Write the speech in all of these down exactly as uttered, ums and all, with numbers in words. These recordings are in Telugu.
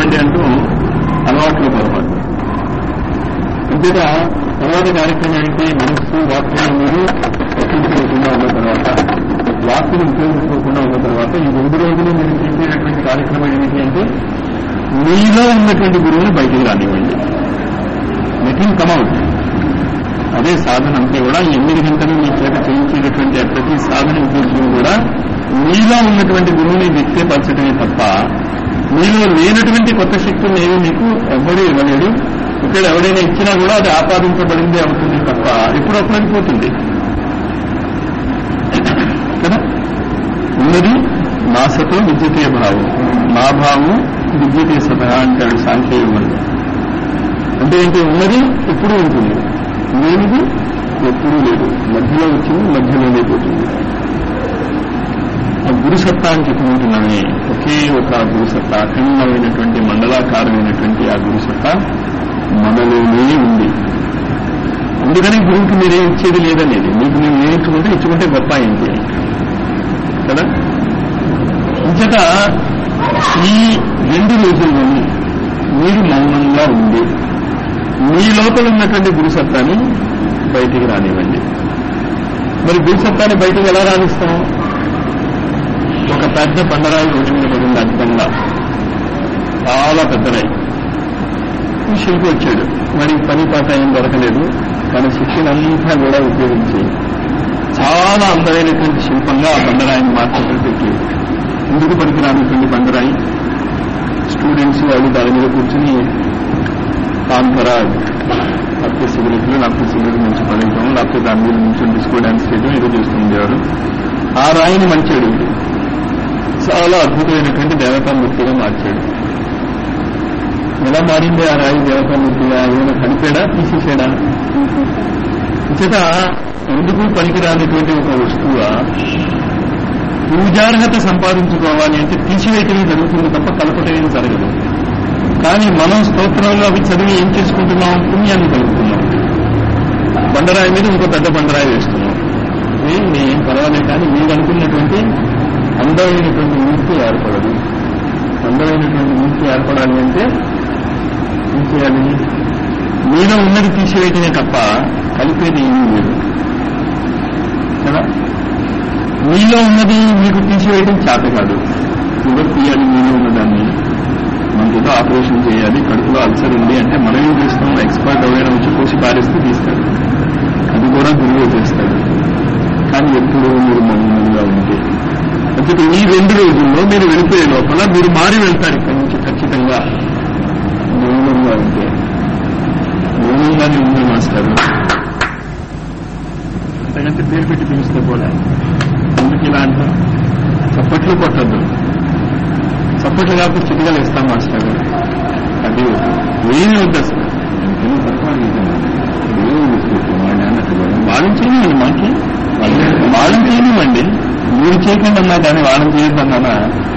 ఇవ్వండి అంటూ అలవాట్లు పొరపాటు. అంతేగా తర్వాత కార్యక్రమం ఏంటి, మనస్సు వాక్కులను మీరు పట్టించుకోకుండా ఉన్న తర్వాత, వాక్కును ఉపయోగించుకోకుండా ఉన్న తర్వాత ఈ రెండు రోజులు మీరు చేసేటటువంటి కార్యక్రమం ఏమిటి అంటే మీలో ఉన్నటువంటి గురువుని బయటికి రానివ్వండి. Making come out. అదే సాధన అంతా కూడా ఎనిమిది గంటలు మీ చేత చేయించేటటువంటి ప్రతి సాధన ఉద్దేశం కూడా మీలో ఉన్నటువంటి గురువుని వ్యక్తపరచడమే తప్ప మీలో లేనటువంటి కొత్త శక్తులు ఏమి మీకు ఎవ్వడూ ఇవ్వలేడు. ఇక్కడ ఎవరైనా ఇచ్చినా కూడా అది ఆపాదించబడింది అవుతుంది తప్ప ఎప్పుడు అప్పుడైపోతుంది కదా. ఉన్నది నా సతో విద్యతే భావం, నా భావం విద్యతే సత అంటాడు సాంఖ్యయోగంలో. అంటే ఏంటి, ఉన్నది ఎప్పుడూ ఉంటుంది, లేనిది ఎప్పుడూ లేదు, మధ్యలో వచ్చింది మధ్యలోనే పోతుంది. ఆ గురుసత్తా అని చెప్పుకుంటున్నామే, ఒకే ఒక గురుసత్తా, అఖండమైనటువంటి మండలాకారమైనటువంటి ఆ గురుసత్తా మనలోనే ఉంది. అందుకని గురువుకి మీరేం ఇచ్చేది లేదనేది, మీకు మేము నేర్చుకుంటే ఇచ్చుకుంటే గొప్ప ఏంటి కదా. ఇంచట ఈ రెండు రోజుల్లోని మీరు మౌనంగా ఉంది మీ లోపల ఉన్నటువంటి గురుసత్తాన్ని బయటికి రానివ్వండి. మరి గురుసత్తాన్ని బయటికి ఎలా రాణిస్తాం? ఒక పెద్ద బండరాయి రోడ్డు మీద పడింది అడ్డంగా, చాలా పెద్దరాయి. ఈ శిల్పి వచ్చాడు, మరి పని పాట ఏం దొరకలేదు, తన శిక్షణంతా కూడా ఉపయోగించి చాలా అందమైనటువంటి శిల్పంగా ఆ బండరాయిని మార్కెట్లో పెట్టి, ఎందుకు పనికిరానటువంటి బండరాయి, స్టూడెంట్స్ వాళ్ళు దాని మీద కూర్చుని కాన్ఫరాజ్ లేకపోతే సిగరెట్లు లేకపోతే సిగరెట్ నుంచి పడేయటం లేకపోతే దాని మీద నుంచి డిస్కో డాన్స్ చేయడం ఏదో చేస్తుండేవారు. ఆ రాయిని మంచాడు, చాలా అద్భుతమైనటువంటి దేవతామూర్తిగా మార్చాడు. ఎలా మారింది ఆ రాయి దేవతామూర్తిగా? ఏమైనా కనిపాడా, తీసేసాడా? చేత ఎందుకు పనికిరానటువంటి ఒక వస్తువు పూజార్హత సంపాదించుకోవాలి అంటే తీసివేయటమే జరుగుతుంది తప్ప కలపటమే జరగదు. కానీ మనం స్తోత్రంలో అవి చదివి ఏం చేసుకుంటున్నాం, పుణ్యాన్ని కలుపుతున్నాం. బండరాయి మీద ఇంకో పెద్ద బండరాయి వేస్తున్నాం, ఏం పర్వాలేదు. కానీ మీరు అనుకున్నటువంటి అందమైనటువంటి మూర్తి ఏర్పడదు. అందమైనటువంటి మూర్తి ఏర్పడాలి అంటే ఏం చేయాలి? మీలో ఉన్నది తీసివేయటమే తప్ప కలిపేది ఏమీ లేదు కదా. మీలో ఉన్నది మీకు తీసివేయడం చేత కాదు, ఎవరు తీయాలి? మీలో ఉన్నదాన్ని. మనకి ఏదో ఆపరేషన్ చేయాలి, కడుపులో అల్సర్ ఉంది అంటే మనం ఏం చేస్తాం, ఎక్స్పర్ట్ ఎవరైనా వచ్చి కోసి పారేస్తే తీస్తాడు, అది కూడా గురువు చేస్తాడు. కానీ ఎప్పుడు మీరు మౌనంగా ఉంటే, అంటే ఈ రెండు రోజుల్లో మీరు వెళ్ళిపోయే లోపల మీరు మారి వెళ్తారు ఇక్కడి నుంచి ఖచ్చితంగా. మౌనంగా ఉంటే మౌనంగానే ఉంది మాస్టర్, అంతకంటే పేరు పెట్టి పిలిస్తే కూడా ఎందుకు ఇలా అంటాం? చప్పట్లు కొట్టద్దు, చప్పట్లు కాకపోతే చిటికలు ఇస్తాం మాస్టర్, అది ఏమీ వద్దు అసలు. వాళ్ళని చేయనివ్వండి, మాకి వాళ్ళని చేయనివ్వండి, మీరు చేయకుండా అన్నా దాన్ని వాళ్ళని చేయొద్దన్నానా?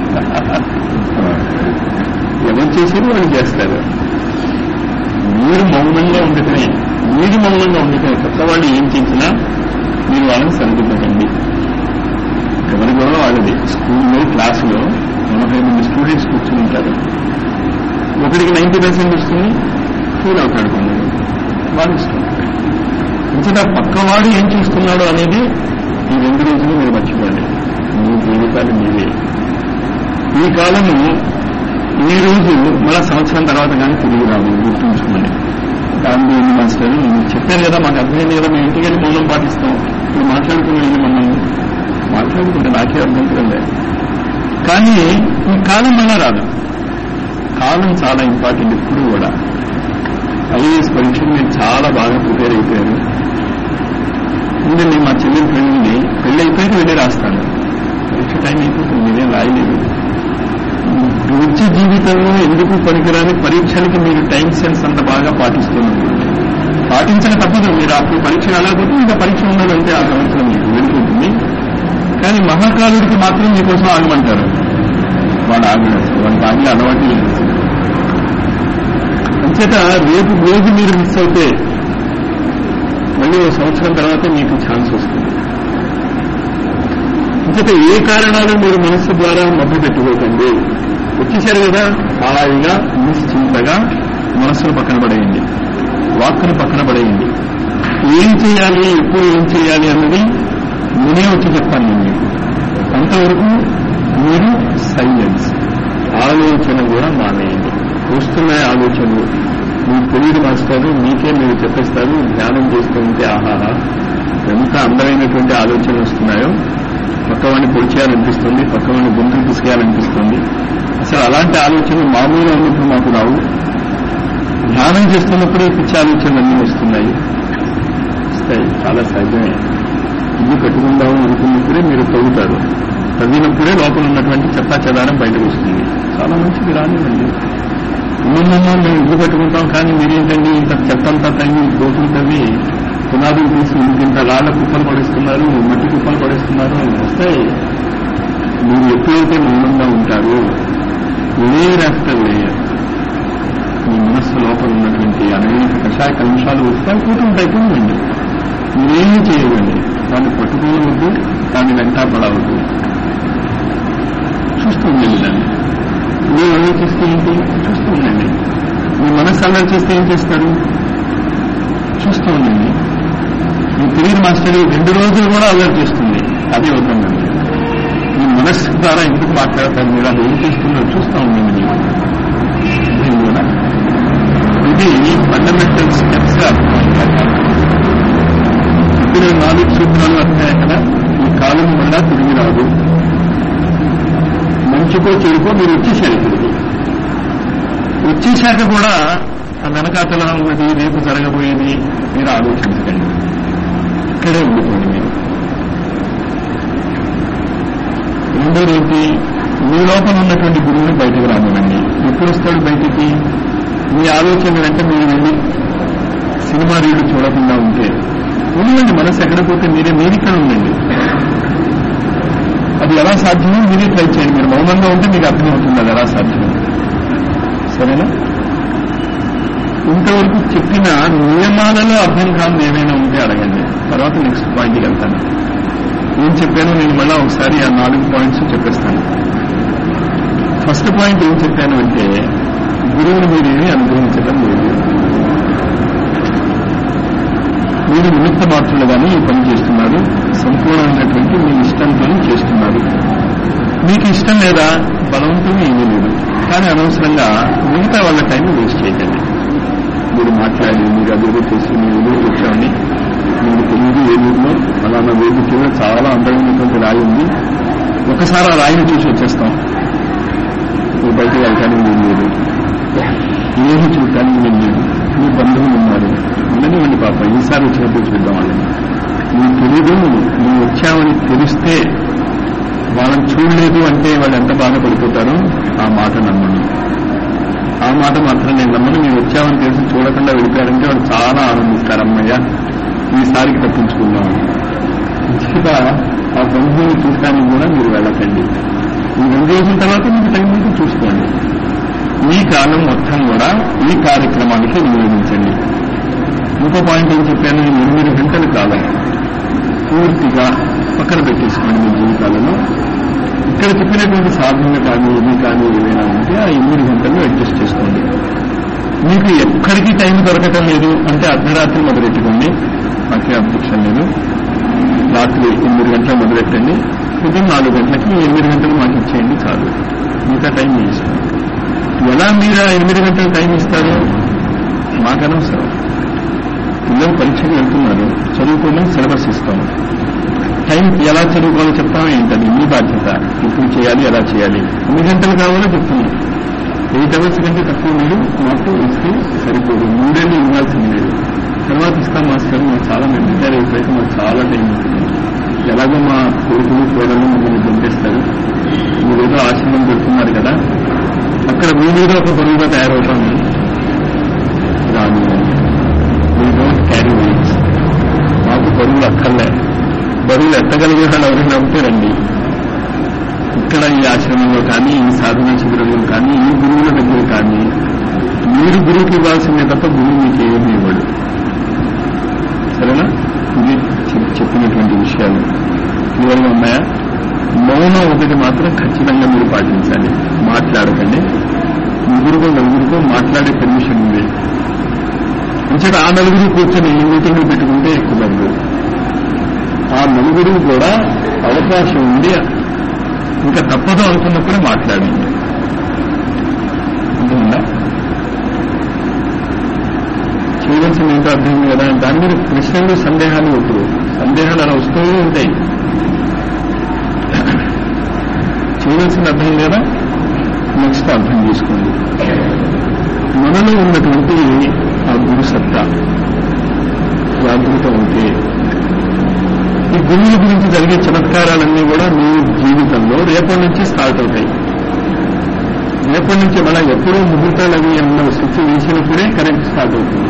ఎవరు చేసేది వాళ్ళు చేస్తారు. మీరు మౌనంగా ఉండటమే, మీరు మౌనంగా ఉండటమే కొత్త వాళ్ళు ఏం చేసినా మీరు వాళ్ళని సరిదిద్దకండి. ఎవరి కూడా వాళ్ళది. స్కూల్లో క్లాసులో నలభై మంది స్టూడెంట్స్ కూర్చుని ఉంటారు, ఒకరికి నైన్టీ పర్సెంట్ వస్తుంది, ఫీల్ అవుతాడు కొందరు, వాళ్ళు ఇష్టం. ఇంతటా పక్కవాడు ఏం చూస్తున్నాడో అనేది ఈ రెండు రోజులు మీరు మర్చిపోండి. మీ జీవితాలు మీవే. ఈ కాలము ఈ రోజు మళ్ళా సంవత్సరం తర్వాత కానీ తిరిగి రాదు, గుర్తుంచుకోండి. గాంధీ మాస్టర్ నేను చెప్పాను కదా, మాకు అర్థమైంది కదా, మేము ఇంటికి వెళ్ళి మౌనం పాటిస్తాం. ఇప్పుడు మాట్లాడుకునేది మమ్మల్ని మాట్లాడుకుంటే నాకే అర్థం లేదు. కానీ ఈ కాలం మళ్ళా రాదు. కాలం చాలా ఇంపార్టెంట్. ఇప్పుడు కూడా ఐఏఎస్ పరీక్షలు నేను చాలా బాగా ప్రిపేర్ అయిపోయాను. ఎందుకంటే మా చెల్లెలు పెళ్ళింది, పెళ్లి అయిపోయి వెళ్ళి రాస్తాను. పరీక్ష టైం అయిపోతుంది, నేనేం రాయలేదు. వృత్తి జీవితంలో ఎందుకు పనికిరాని పరీక్షలకి మీరు టైం సెన్స్ అంత బాగా పాటిస్తున్నారు. పాటించక తప్పదు. మీరు అప్పుడు పరీక్ష రాలేకపోతే ఇంకా పరీక్ష ఉండాలంటే ఆ సంవత్సరం మీకు వెళ్ళిపోతుంది. కానీ మహాకాలుడికి మాత్రం మీకోసం ఆగమంటారు. వాడు ఆగడు, వాడికి ఆగి అలవాటు లేదు. అంచేత రేపు రోజు మీరు మిస్ అవుతే మళ్ళీ ఓ సంవత్సరం తర్వాత మీకు ఛాన్స్ వస్తుంది. ఇంకొక ఏ కారణాలు మీరు మనస్సు ద్వారా మభ్య పెట్టుకోకండి. వచ్చేసారు కదా, హాయిగా నిశ్చింతగా మనస్సును పక్కన పడేయండి, వాక్కును పక్కన పడేయండి. ఏం చేయాలి, ఎప్పుడు ఏం చేయాలి అన్నది నేనే వచ్చి చెప్తాను నేను మీకు. అంతవరకు మీరు సైలెన్స్, ఆలోచన కూడా మానేయండి. వస్తున్నాయి ఆలోచనలు, మీకు తెలియదు మాస్టారు, మీకే మీరు చెప్పేస్తారు. ధ్యానం చేస్తూ ఉంటే ఆహాహా ఎంత అందమైనటువంటి ఆలోచనలు వస్తున్నాయో, పక్కవాడిని పొడిచేయాలనిపిస్తుంది, పక్కవాడిని గొంతులు తీసుకెళ్లాలనిపిస్తుంది. అసలు అలాంటి ఆలోచనలు మామూలుగా ఉన్నప్పుడు మాకు రావు. ధ్యానం చేస్తున్నప్పుడే పిచ్చి ఆలోచనలు అన్నీ వస్తున్నాయి, వస్తాయి. చాలా సహజమే. ఇల్లు కట్టుకుందాము అనుకున్నప్పుడే మీరు తవ్వుతారు, తవ్వినప్పుడే లోపల ఉన్నటువంటి చెత్తా చెదారం బయటకు వస్తుంది. చాలా మంచిది రానివ్వండి. ఉన్నమన్నా మేము ఇల్లు కట్టుకుంటాం, కానీ మీరేంటండి ఇంత చెత్తంతా తగ్గి గోతులు తవ్వి పునాదులు తీసి ఇంత రాళ్ల కుప్పలు పడేస్తున్నారు, మట్టి కుప్పలు పడేస్తున్నారు. వస్తాయి. మీరు ఎప్పుడైతే మౌనంగా ఉంటారో లేయర్ ఆఫ్టర్ లేయర్ మీ మనస్సు లోపల ఉన్నటువంటి అనేక కషాయ కలుషాలు వస్తాయి, కూటుంటాయి. పోండి, మీరేమీ చేయకండి. దాన్ని పట్టుకోవద్దు, దాన్ని వెంటాపడవద్దు. చూస్తూ ఉండండి. దాన్ని మీరు ఆలోచిస్తే ఏంటి, చూస్తూ ఉండండి. మీ మనస్సు అల్లరి చేస్తే ఏం చేస్తారు, చూస్తూ ఉండండి. మీ తెలియని మాస్టర్ రెండు రోజులు కూడా అల్లరి చేస్తుంది, అదే వద్దండి. మీ మనస్సు ద్వారా ఎందుకు మాట్లాడతారు, మీరు అది ఏం చేస్తుందో చూస్తూ ఉండండి. మీరు కూడా ఇది ఫండమెంటల్ స్టెప్స్ ఇప్పుడు నాలుగు సూత్రాలు వస్తాయి కదా. ఈ కాలం వల్ల తిరిగి రాదు. మంచికో చెడుకో మీరు వచ్చేసారు. ఇక్కడికి వచ్చేశాక కూడా ఆ వెనకాతల ఉన్నది, రేపు జరగబోయేది మీరు ఆలోచించకండి. ఇక్కడే ఉండిపోండి మీరు. రెండోది ఏంటి, మీ లోపల ఉన్నటువంటి గురువుని బయటకు రామనండి. ఎప్పుడు వస్తాడు బయటికి? మీ ఆలోచన వెంట మీరు వెళ్ళి సినిమా రీలు చూడకుండా ఉంటే ఉండండి. మనసు ఎక్కడ పోతే మీరే మీరు ఇక్కడ ఉండండి. అది ఎలా సాధ్యమో మీరే ట్రై చేయండి. మీరు మౌనంగా ఉంటే మీకు అర్థమవుతుంది అది ఎలా సాధ్యమో. సరేనా? ఇంతవరకు చెప్పిన నియమాలలో అర్థం కాదు ఏమైనా ఉంటే అడగండి. తర్వాత నెక్స్ట్ పాయింట్కి వెళ్తాను. ఏం చెప్పానో నేను మళ్ళా ఒకసారి ఆ నాలుగు పాయింట్స్ చెప్పేస్తాను. ఫస్ట్ పాయింట్ ఏం చెప్పాను అంటే, గురువుని మీరేమీ అనుగ్రహించడం లేదు. మీరు నిమిత్త మాత్రులుగానే ఈ పని చేస్తున్నారు. సంపూర్ణమైనటువంటి మీ ఇష్టంతో చేస్తున్నారు. మీకు ఇష్టం లేదా, బలవంతం ఏమీ లేదు. కానీ అనవసరంగా మిగతా వాళ్ళ టైం వేస్ట్ చేయకండి. మీరు మాట్లాడి, మీరు అభివృద్ధి చేసి, మీరు ఊరికి వచ్చామని మీకు తెలియదు ఏ ఊరిలో అలానా వేది కింద చాలా అందమైనటువంటి రాయి ఉంది. ఒకసారి ఆ రాయిని చూసి వచ్చేస్తాం. మీరు బయటకు వెళ్ళటానికి మీరు లేదు, ఏమి చూడటానికి మీరు లేదు. మీ బంధువులు ఉన్నారు, ఉండనివ్వండి పాప, ఈసారి వచ్చినప్పుడు చూద్దాం వాళ్ళని. మీకు తెలీదు, మేము వచ్చామని తెలిస్తే వాళ్ళని చూడలేదు అంటే వాళ్ళు ఎంత బాధపడిపోతారో ఆ మాట నమ్మను. ఆ మాట మాత్రం నేను నమ్మను. మీరు వచ్చామని తెలిసి చూడకుండా వెళ్ళిపోయారంటే వాళ్ళు చాలా ఆనందిస్తారు. అమ్మయ్య, ఈసారికి తప్పించుకుందాం. ఇంకా ఆ బంధువుని చూడటానికి కూడా మీరు వెళ్ళకండి. ఈ రెండు రోజుల తర్వాత మీకు టైం ఉంటే చూసుకోండి. ఈ కాలం మొత్తం కూడా ఈ కార్యక్రమానికి వినియోగించండి. ఇంకో పాయింట్ ఏం చెప్పాను, ఎనిమిది గంటల కాలం పూర్తిగా పక్కన పెట్టేసుకోండి మీ జీవితాలలో. ఇక్కడ చెప్పినటువంటి సాధనలు కానీ ఇవి కానీ ఏవైనా ఉంటే ఆ ఎనిమిది గంటలు అడ్జస్ట్ చేసుకోండి. మీకు ఎక్కడికి టైం దొరకటం లేదు అంటే అర్ధరాత్రి మొదలెట్టుకోండి, మాకే అబ్జెక్షన్ లేదు. రాత్రి ఎనిమిది గంటలు మొదలెట్టండి, ఉదయం నాలుగు గంటలకి ఎనిమిది గంటలు మాకు ఇచ్చేయండి చాలు. మిగతా టైం ఇస్తాం. ఎలా మీరు ఆ ఎనిమిది గంటలు టైం ఇస్తారు మాకనవసరం. పిల్లలు పరీక్షకు వెళ్తున్నారు, చదువుకోవడం సిలబస్ ఇస్తాము. టైం ఎలా చదువుకోవాలో చెప్తామో ఏంటది మీ బాధ్యత. ఇప్పుడు చేయాలి, ఎలా చేయాలి, ఎన్ని గంటలు కావాలో చెప్తున్నాం. ఎయిట్ అవర్స్ కంటే తక్కువ మీరు మాకు ఇస్తే సరిపోదు. మూడేళ్ళు ఇవ్వాల్సింది లేదు. తర్వాత ఇస్తాం మాస్టర్, మాకు చాలా మేము రిటైర్ అయిపోయితే మాకు చాలా టైం ఉంటుంది. ఎలాగో మా కొడుకులు కోడలు మమ్మల్ని పంపిస్తారు, మీరేదో ఆశ్రమం పెడుతున్నారు కదా, అక్కడ మీ మీద ఒక బరువుగా తయారవుతాము. రాను, వీ డోంట్ క్యారీ వెయిట్స్. మాకు బరువులు అక్కర్లే. బరువులు ఎత్తగలిగే వాళ్ళు ఎవరైనా ఉంటే రండి. ఇక్కడ ఈ ఆశ్రమంలో కానీ, ఈ సాధనా శిబిరంలో కానీ, ఈ గురువుల దగ్గర కానీ మీరు గురువుకి ఇవ్వాల్సిందే తప్ప గురువు మీకు ఏమీ ఇవ్వడు. సరేనా? ఇది చెప్పినటువంటి విషయాలు క్లియర్గా ఉన్నాయా? ఖచ్చితంగా మీరు పాటించాలి. మాట్లాడకండి. ముగ్గురుకో నలుగురితో మాట్లాడే పర్మిషన్ ఉంది. అంచేత ఆ నలుగురు కూర్చొని మీటింగ్లు పెట్టుకుంటే కుదరదు. ఆ నలుగురు కూడా అవకాశం ఉంది, ఇంకా తప్పదు అనుకున్నప్పుడే మాట్లాడండి. ఉంటుందా? చేయవలసిన ఏంటో అర్థమైంది కదా. దాని మీద ప్రశ్నలు సందేహాలు వద్దు. సందేహాలు అలా వస్తూనే ఉంటాయి. చేయవలసిన అర్థం కదా. నెక్స్ట్ అర్థం చేసుకోండి. మనలో ఉన్నటువంటి ఆ గురు సత్తా జాగృతం ఉంటే ఈ గురువుల గురించి జరిగే చమత్కారాలన్నీ కూడా మీ జీవితంలో రేపటి నుంచి స్టార్ట్ అవుతాయి. రేపటి నుంచి మళ్ళా ఎప్పుడో ముహూర్తాలు అవి ఉన్న స్విచ్ వేసినప్పుడే కరెంట్ స్టార్ట్ అవుతుంది.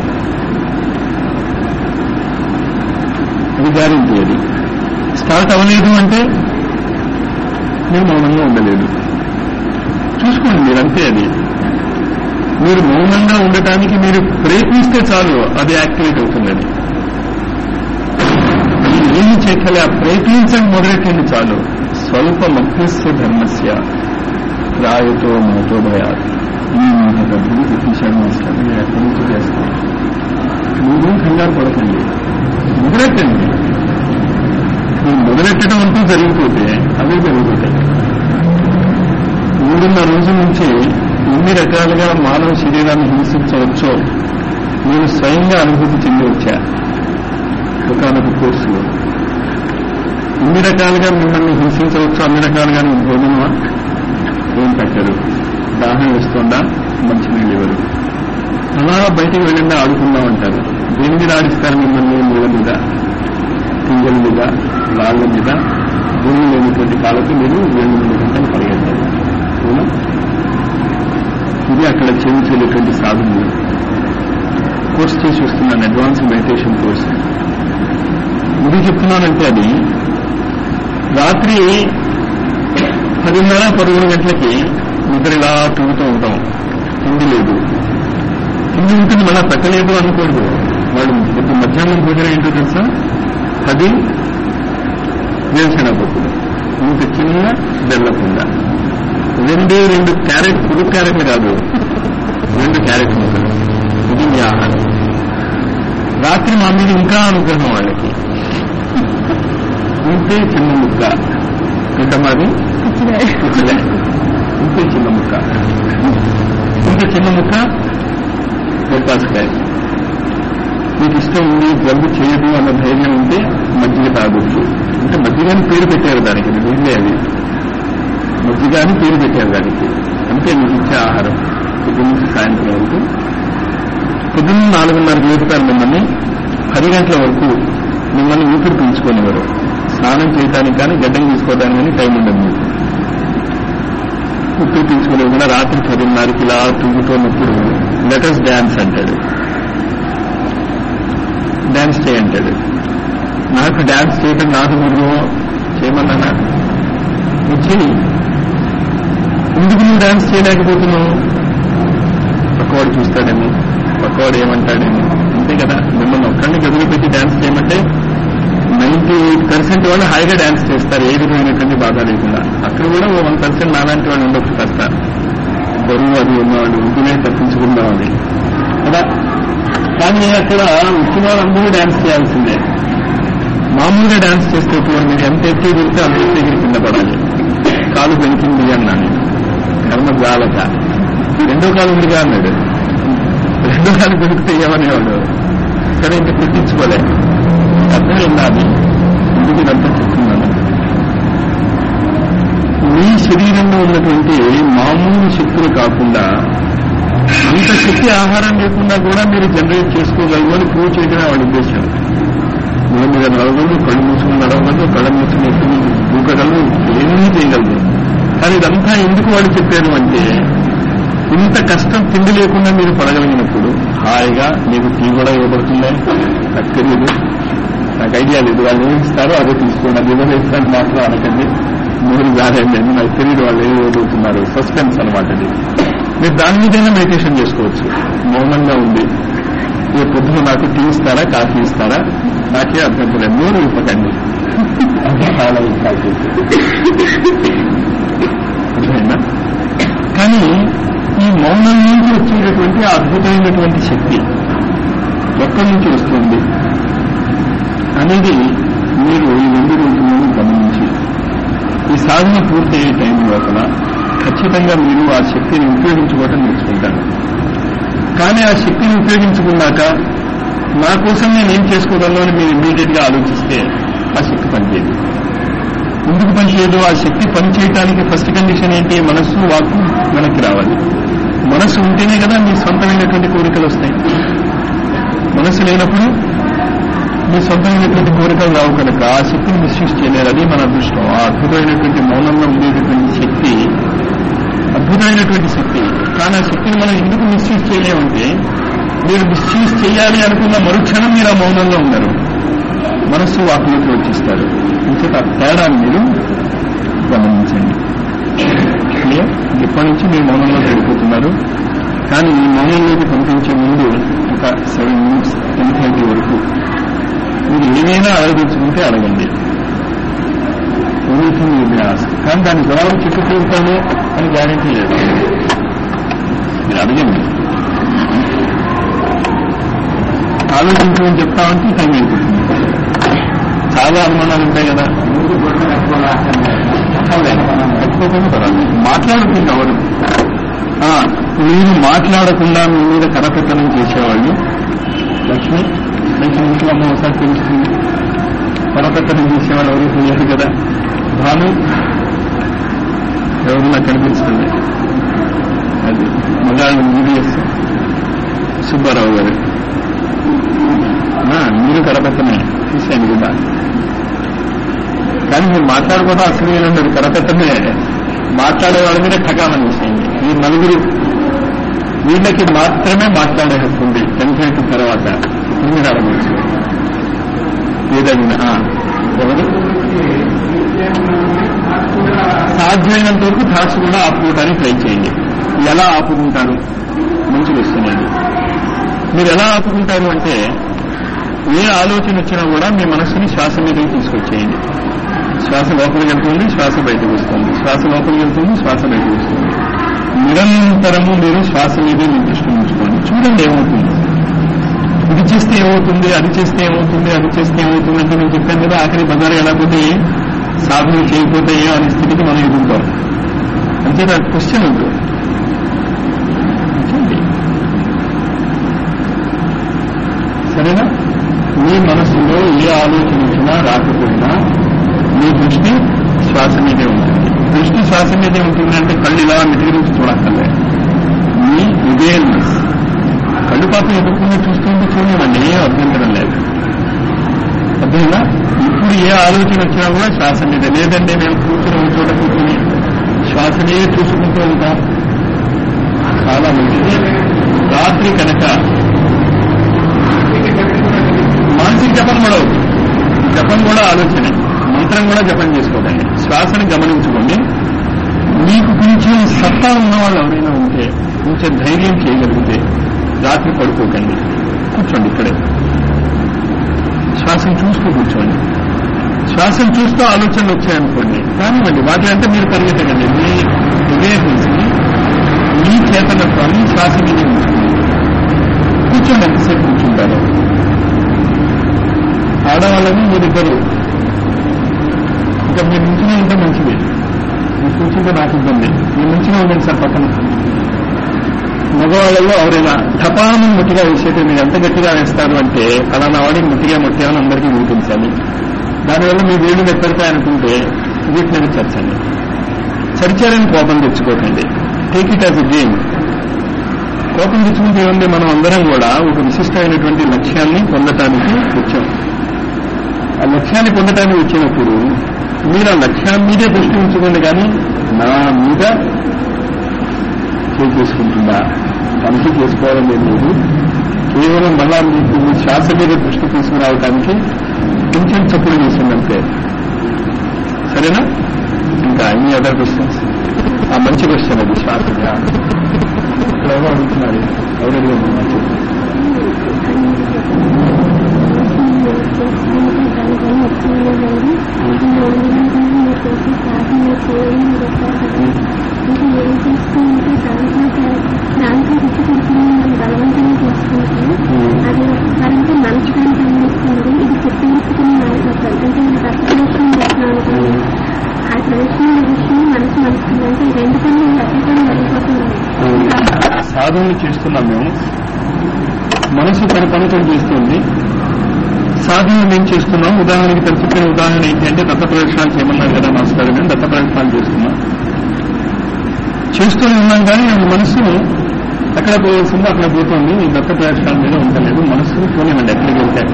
అది గ్యారెంటీ. అది స్టార్ట్ అవ్వలేదు అంటే మీరు మౌనంగా ఉండలేదు. చూసుకోండి మీరంతే. అది మీరు మౌనంగా ఉండటానికి మీరు ప్రయత్నిస్తే చాలు, అది యాక్టివేట్ అవుతుందని. ఏమి చేయగలి ఆ ప్రయత్నించండి, మొదలెట్టండి చాలు. స్వల్ప మధ్యస్థ ధర్మస్య రాయతో మోతో భయాత్. ఈ డబ్బులు పెట్టించాను మాస్టర్, మీరు ఎక్కడి నుంచి చేస్తారు? మీరు కంగారు పడకండి, మొదలెట్టండి. మీరు మొదలెట్టడం అంటూ జరిగిపోతే అవే జరుగుతాయి. మూడున్నర రోజుల నుంచి ఎన్ని రకాలుగా మానవ శరీరాన్ని హింసించవచ్చో నేను స్వయంగా అనుభూతి చెంది వచ్చా. ఒకనొక కోర్సులో ఎన్ని రకాలుగా మిమ్మల్ని హింసించవచ్చో అన్ని రకాలుగా నేను భోజనమా ఏం పెట్టరు, దాహం వేస్తుందా మంచినీళ్ళు ఇవ్వరు, అలా బయటికి వెళ్ళండి ఆడుకుందాం అంటారు. దేని మీద ఆడిస్తారు మిమ్మల్ని? నీళ్ళ మీద, పింగల మీద, రాళ్ల మీద, భూమి లేనటువంటి కాళ్ళతో మీరు వేళ్ళు మీద గంటలు పరిగెత్తారు. ఇది అక్కడ చేయించేటువంటి సాధనలు. కోర్స్ చేసి వస్తున్నాను, అడ్వాన్స్ మెడిటేషన్ కోర్స్. ఇది చెప్తున్నానంటే అది రాత్రి పదిన్నర పదకొండు గంటలకి నిద్ర ఇలా తూగుతూ ఉంటాం. తిండి లేదు, తిండి ఉంటుంది మళ్ళా పెట్టలేదు అనుకోడు. వాడు ఇప్పుడు మధ్యాహ్నం భోజనం ఏంటో తెలుసా? పది వేరుశెనగ పప్పులు, ఇంత చిన్న బెల్లకుండా, రెండే రెండు క్యారెట్, పుడు క్యారెట్లు కాదు, రెండు క్యారెట్ ముక్కలు. ఇది మీ ఆహారం. రాత్రి మా మీద ఇంకా అనుగ్రహం వాళ్ళకి. ఇంతే చిన్న ముక్క, ఇంకా మాది ఇంతే చిన్న ముక్క, ఇంత చిన్న ముక్క బొప్పాసకాయ. మీకు ఇష్టం ఉంది, జబ్బు చేయదు అన్న ధైర్యం ఉంటే మజ్జిగ తాగొచ్చు. అంటే మజ్జిగని పేరు పెట్టారు దానికి, నీళ్ళే అది. మజ్జిగ అని పేరు పెట్టారు దానికి. అంతే మీకు ఇచ్చే ఆహారం. పొద్దున్న నుంచి సాయంత్రం వరకు. పొద్దున్న నాలుగున్నరకు లేపుతారు మిమ్మల్ని, పది గంటల వరకు మిమ్మల్ని ఊపిరి పీల్చుకోనివ్వరు. స్నానం చేయడానికి కానీ గడ్డం తీసుకోవడానికి కానీ టైం ఉండదు మీకు. ఊపిరి పీల్చుకోలేకుండా రాత్రి పదిన్నరకి ఇలా తూగుతున్నప్పుడు లెటర్స్ డ్యాన్స్ అంటాడు. డ్యాన్స్ చేయంటాడు. నాకు డ్యాన్స్ చేయటం నాకు మీరు చేయమన్నా నాకు వచ్చి ఎందుకు నువ్వు డ్యాన్స్ చేయలేకపోతున్నావు? పక్కవాడు చూస్తాడేమో, పక్కవాడు ఏమంటాడేమో, అంతే కదా. మిమ్మల్ని ఒక్కడిని గదులు పెట్టి డ్యాన్స్ చేయమంటే నైన్టీ ఎయిట్ పర్సెంట్ వాళ్ళు హాయిగా డ్యాన్స్ చేస్తారు, ఏ విధమైనటువంటి బాధ లేకుండా. అక్కడ కూడా ఓ వన్ పర్సెంట్ నాలాంటి వాళ్ళు ఉండొచ్చు, కాస్త బరువు అది ఉన్నవాళ్ళు ఉంటూనే తప్పించుకుందామని కదా. కానీ అక్కడ వచ్చిన వాళ్ళందరూ డ్యాన్స్ చేయాల్సిందే. మామూలుగా డ్యాన్స్ చేస్తే మీరు ఎంత ఎత్తి దొరికితే అంత ఎత్తి ఎగిరి కింద పడాలి. కాలు పెంచింది అన్నాను, కర్మ జాలక. రెండో కాలు ఉందిగా అన్నాడు. రెండో కాలు దొరికితే ఏమనేవాడు, సరే ఇంకా పెట్టించుకోలే. అర్థం ఉండాలి. ఎందుకు ఇదంతా చెప్తున్నాను, మీ శరీరంలో ఉన్నటువంటి మామూలు శక్తులు కాకుండా అంత శక్తి ఆహారం లేకుండా కూడా మీరు జనరేట్ చేసుకోగలరు అని ప్రూవ్ చేయడమే వాడి ఉద్దేశం. మీరు మీద నడవగలరు, కళ్ళు మూసుకుని నడవగలరు, కళ్ళ మూసుకుని ఎప్పుడు దూకగలరు, ఏమీ చేయగలరు. కానీ ఇదంతా ఎందుకు వాళ్ళు చెప్పారు అంటే, ఇంత కష్టం తిండి లేకుండా మీరు పడగలిగినప్పుడు హాయిగా మీకు టీ కూడా ఇవ్వబడుతుందే నాకు తెలియదు, నాకు ఐడియా లేదు. వాళ్ళు ఏమి ఇస్తారో అదే తీసుకోండి, అది ఇవ్వలేస్తాను మాత్రం అనకండి. మూడు కాదండి అని నాకు తెలియదు వాళ్ళు ఏమి ఇవ్వబోతున్నారు. సస్పెన్స్ అనమాట అది. మీరు దాని మీదైనా మెడిటేషన్ చేసుకోవచ్చు మౌనంగా ఉంది. ఈ పొద్దున నాకు టీ ఇస్తారా, కాఫీ ఇస్తారా, నాకే అభ్యంతరం, నూరు ఇవ్వకండి. అది చాలా ఇంపార్టెంట్. అర్థమైందా? కానీ ఈ మౌనం నుంచి వచ్చేటటువంటి అద్భుతమైనటువంటి శక్తి ఎక్కడి నుంచి వస్తుంది అనేది మీరు ఈ రెండు రోజులను గమనించి ఈ సాధన పూర్తయ్యే టైం లోపల ఖచ్చితంగా మీరు ఆ శక్తిని ఉపయోగించుకోవటం నేర్చుకుంటారు. కానీ ఆ శక్తిని ఉపయోగించుకున్నాక నా కోసం నేను ఏం చేసుకోగలను అని మీరు ఇమ్మీడియట్ గా ఆలోచిస్తే ఆ శక్తి పనిచేయదు. ఎందుకు పనిచేయదు? ఆ శక్తి పనిచేయడానికి ఫస్ట్ కండిషన్ ఏంటి? మనస్సు వాక్కు మనకి రావాలి. మనస్సు ఉంటేనే కదా మీ సొంతమైనటువంటి కోరికలు వస్తాయి. మనస్సు లేనప్పుడు మీ సొంతమైనటువంటి కోరికలు రావు కనుక ఆ శక్తిని మిస్యూజ్ చేయలేరు. అది మన అదృష్టం. ఆ అద్భుతమైనటువంటి మౌనంలో ఉండేటటువంటి శక్తి అద్భుతమైనటువంటి శక్తి. కానీ ఆ శక్తిని మనం ఎందుకు మిస్యూజ్ చేయలేమంటే మీరు మిస్యూజ్ చేయాలి అనుకున్న మరుక్షణం మీరు ఆ మౌనంలో ఉన్నారు, మనస్సు వాకులోకి వచ్చిస్తారు. ఇంకొక తేడాన్ని మీరు గమనించండి. ఇప్పటి నుంచి మీరు మౌనంలో వెళ్ళిపోతున్నారు. కానీ ఈ మౌనంలోకి పంపించే ముందు ఒక సెవెన్ మినిట్స్ టెన్ థర్టీ వరకు మీరు ఏమైనా అడగదలుచుకుంటే అడగండి. Anything you may ask. కానీ దాని జవాబు చెప్పుకుంటాను అని గ్యారెంటీ లేదు. మీరు అడగండి. ఆలోచించమని చెప్తామంటే టైం అయిపోతుంది. చాలా అనుమానాలు ఉంటాయి కదా. పెట్టుకోకుండా పర్వాలేదు, మాట్లాడుతుంది ఎవరు? మీరు మాట్లాడకుండా మీ మీద కరపెట్టడం చేసేవాళ్ళు లక్ష్మి లక్ష్మి ఇంట్లో అమ్మ ఒకసారి తెలుస్తుంది. కరపెట్టడం చేసేవాళ్ళు ఎవరు తెలియదు కదా. భాను ఎవరు నాకు కనిపిస్తుంది. అది మగాళ్ళు మీడియస్ సుబ్బారావు గారు. మీరు కరపెట్టమే చూశాను కదా. కానీ మీరు మాట్లాడుకోవడం అసలు ఏమంటారు? కరపెట్టమే మాట్లాడే వాళ్ళ మీద ఠకామని విషయండి. ఈ నలుగురు వీళ్ళకి మాత్రమే మాట్లాడే హక్కు ఉంది. టెన్త్ తర్వాత మీరు అడగవచ్చు ఏదైనా. ఎవరు సాధ్యమైనంత వరకు థాట్స్ కూడా ఆపుకోవడానికి ట్రై చేయండి. ఎలా ఆపుకుంటారు? మంచిగా వస్తున్నాయండి. మీరు ఎలా ఆపుకుంటారు అంటే ఏ ఆలోచన వచ్చినా కూడా మీ మనస్సుని శ్వాస మీదకి తీసుకొచ్చేయండి. శ్వాస లోపలికి వెళ్తుంది, శ్వాస బయటకు వస్తుంది. శ్వాస లోపలికి వెళ్తుంది, శ్వాస బయటకు వస్తుంది. నిరంతరము మీరు శ్వాస మీదే మీ దృష్టి ఉంచుకోండి. చూడండి ఏమవుతుంది. ఇది చేస్తే ఏమవుతుంది, అది చేస్తే ఏమవుతుంది, అది చేస్తే ఏమవుతుంది అంటే నేను చెప్పాను కదా. ఆఖరి బజారు ఎలా పోతే సాధన చేయకపోతే ఏ అనే స్థితికి మనం ఎదుగుతాం. అంటే నాకు క్వశ్చన్ ఉంటుంది. సరేనా? మీ మనస్సులో ఏ ఆలోచన వచ్చినా రాకపోయినా మీ దృష్టి శ్వాస మీదే ఉంటుంది. దృష్టి శ్వాస మీదే ఉంటుంది అంటే కళ్ళు ఇలా మిటి గురించి చూడక్కర్లే. మీ అవేర్నెస్ కళ్ళు పాపం ఎదుర్కొనే చూస్తుంటే చూడండి, ఏ అభ్యంతరం లేదు. అర్థమైనా? ఇప్పుడు ఏ ఆలోచన వచ్చినా కూడా శ్వాస మీద. లేదంటే మేము కూర్చుని ఒక చోట కూర్చుని శ్వాసనే చూసుకుంటూ ఉంటాం. చాలా మంచిది. రాత్రి కనుక మానసిక జపం కూడా అవుతుంది. జపం కూడా ఆలోచనే, మంత్రం కూడా జపం చేసుకోదండి. శ్వాసని గమనించుకోండి. మీకు కొంచెం సత్తా ఉన్న వాళ్ళు ఎవరైనా ఉంటే, కొంచెం ధైర్యం చేయగలిగితే రాత్రి పడుకోకండి, కూర్చోండి ఇక్కడే. శ్వాసను చూస్తూ కూర్చోండి. శ్వాసను చూస్తూ ఆలోచనలు వచ్చాయనుకోండి, కానివ్వండి. వాటి అంటే మీరు పరిగెత్తకండి. మీ అవేర్నెస్ ని, మీ చేతనత్వాన్ని శ్వాస మీద ఉంచుకోండి. కూర్చోండి. ఎంతసేపు కూర్చుంటారు? ఆడవాళ్ళని మీరిద్దరు ఇంకా మీరు నుంచినే ఉంటే మంచిది. మీరు కూర్చుంటే నాకు ఇబ్బంది. మీరు నుంచినే ఉండండి సార్ పక్కన. మగవాళ్ళలో ఎవరైనా ఠపాను ముట్టిగా వేసేది మీరు ఎంత గట్టిగా వేస్తారు అంటే ఫలానా వాడికి ముట్టిగా ముట్టామని అందరికీ చూపించాలి. దానివల్ల మీ వేళ్ళు ఎక్కడతాయనుకుంటే వీటిని చర్చండి. చర్చాలని కోపం తెచ్చుకోకండి. Take it as a game. కోపం తెచ్చుకుంటే ఏముంది? మనం అందరం కూడా ఒక విశిష్టమైనటువంటి లక్ష్యాన్ని పొందటానికి వచ్చాం. ఆ లక్ష్యాన్ని పొందటానికి వచ్చినప్పుడు మీరు ఆ లక్ష్యాన్ని మీదే దృష్టి ఉంచుకోండి. కానీ నా మీద చేసుకుంటుందా తనిఖీ చేసుకోవడం లేదు. కేవలం మళ్ళా మీకు మీ శ్వాస మీద దృష్టి తీసుకురావడానికి కొంచెం చప్పుడు చేసిందంటే. సరేనా? ఇంకా ఎన్ని అదర్ క్వశ్చన్స్? ఆ మంచి క్వశ్చన్ అది. శ్వాస ఇక్కడ ఎవరు అడుగుతున్నారు? ఎవరు అడుగుతున్నారు? చేసి సాధన చేయడం ఇంకా ఏం చేసుకుంటే దాంట్లో దాంట్లో రుచి పడుతుంది మనం బలవంతంగా చేసుకుంటే అది మరింత మంచిగా అనిపిస్తుంది. ఇది చెప్పినట్టుకుని మారిపోతారు. అంటే నేను ప్రశ్న చేస్తున్నాను ఆ ప్రశ్న విషయం మనసు మనసుకుంది అంటే ఈ రెండు పనులు అతీతంగా వెళ్ళిపోతుంది. సాధనలు చేస్తున్నాం మేము, మనసు తన పనితో చేస్తుంది. సాధన మేము చేస్తున్నాం. ఉదాహరణకి తను చెప్పిన ఉదాహరణ ఏంటి అంటే దత్త ప్రదక్షిణాలు చేయమన్నారు కదా మాస్టర్ గారు, దత్త ప్రదక్షిణాలు చేస్తున్నాం. చేస్తూనే ఉన్నాం కానీ మనసు ఎక్కడ పోవాల్సిందో అక్కడ పోతుంది. ఈ దత్త ప్రదక్షిణాల మీద ఉండలేదు. మనసు పోనివ్వండి ఎక్కడికి వెళ్తే.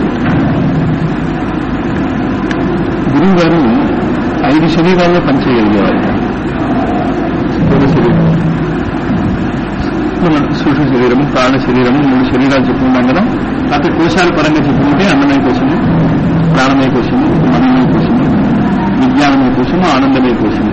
గురువు గారు ఐదు శరీరాల్లో పనిచేయగలిగేవారు. స్థూల శరీరం, సూక్ష్మ శరీరము, ప్రాణ శరీరము, మూడు శరీరాలు చెప్పుకున్నాం కదా. కాకపోతే కోశాల పరంగా చెప్పుకుంటే అన్నమయ కోశము, ప్రాణమయ కోశము, మనమయ కోశము, విజ్ఞానమయ కోశము, ఆనందమయ కోశము.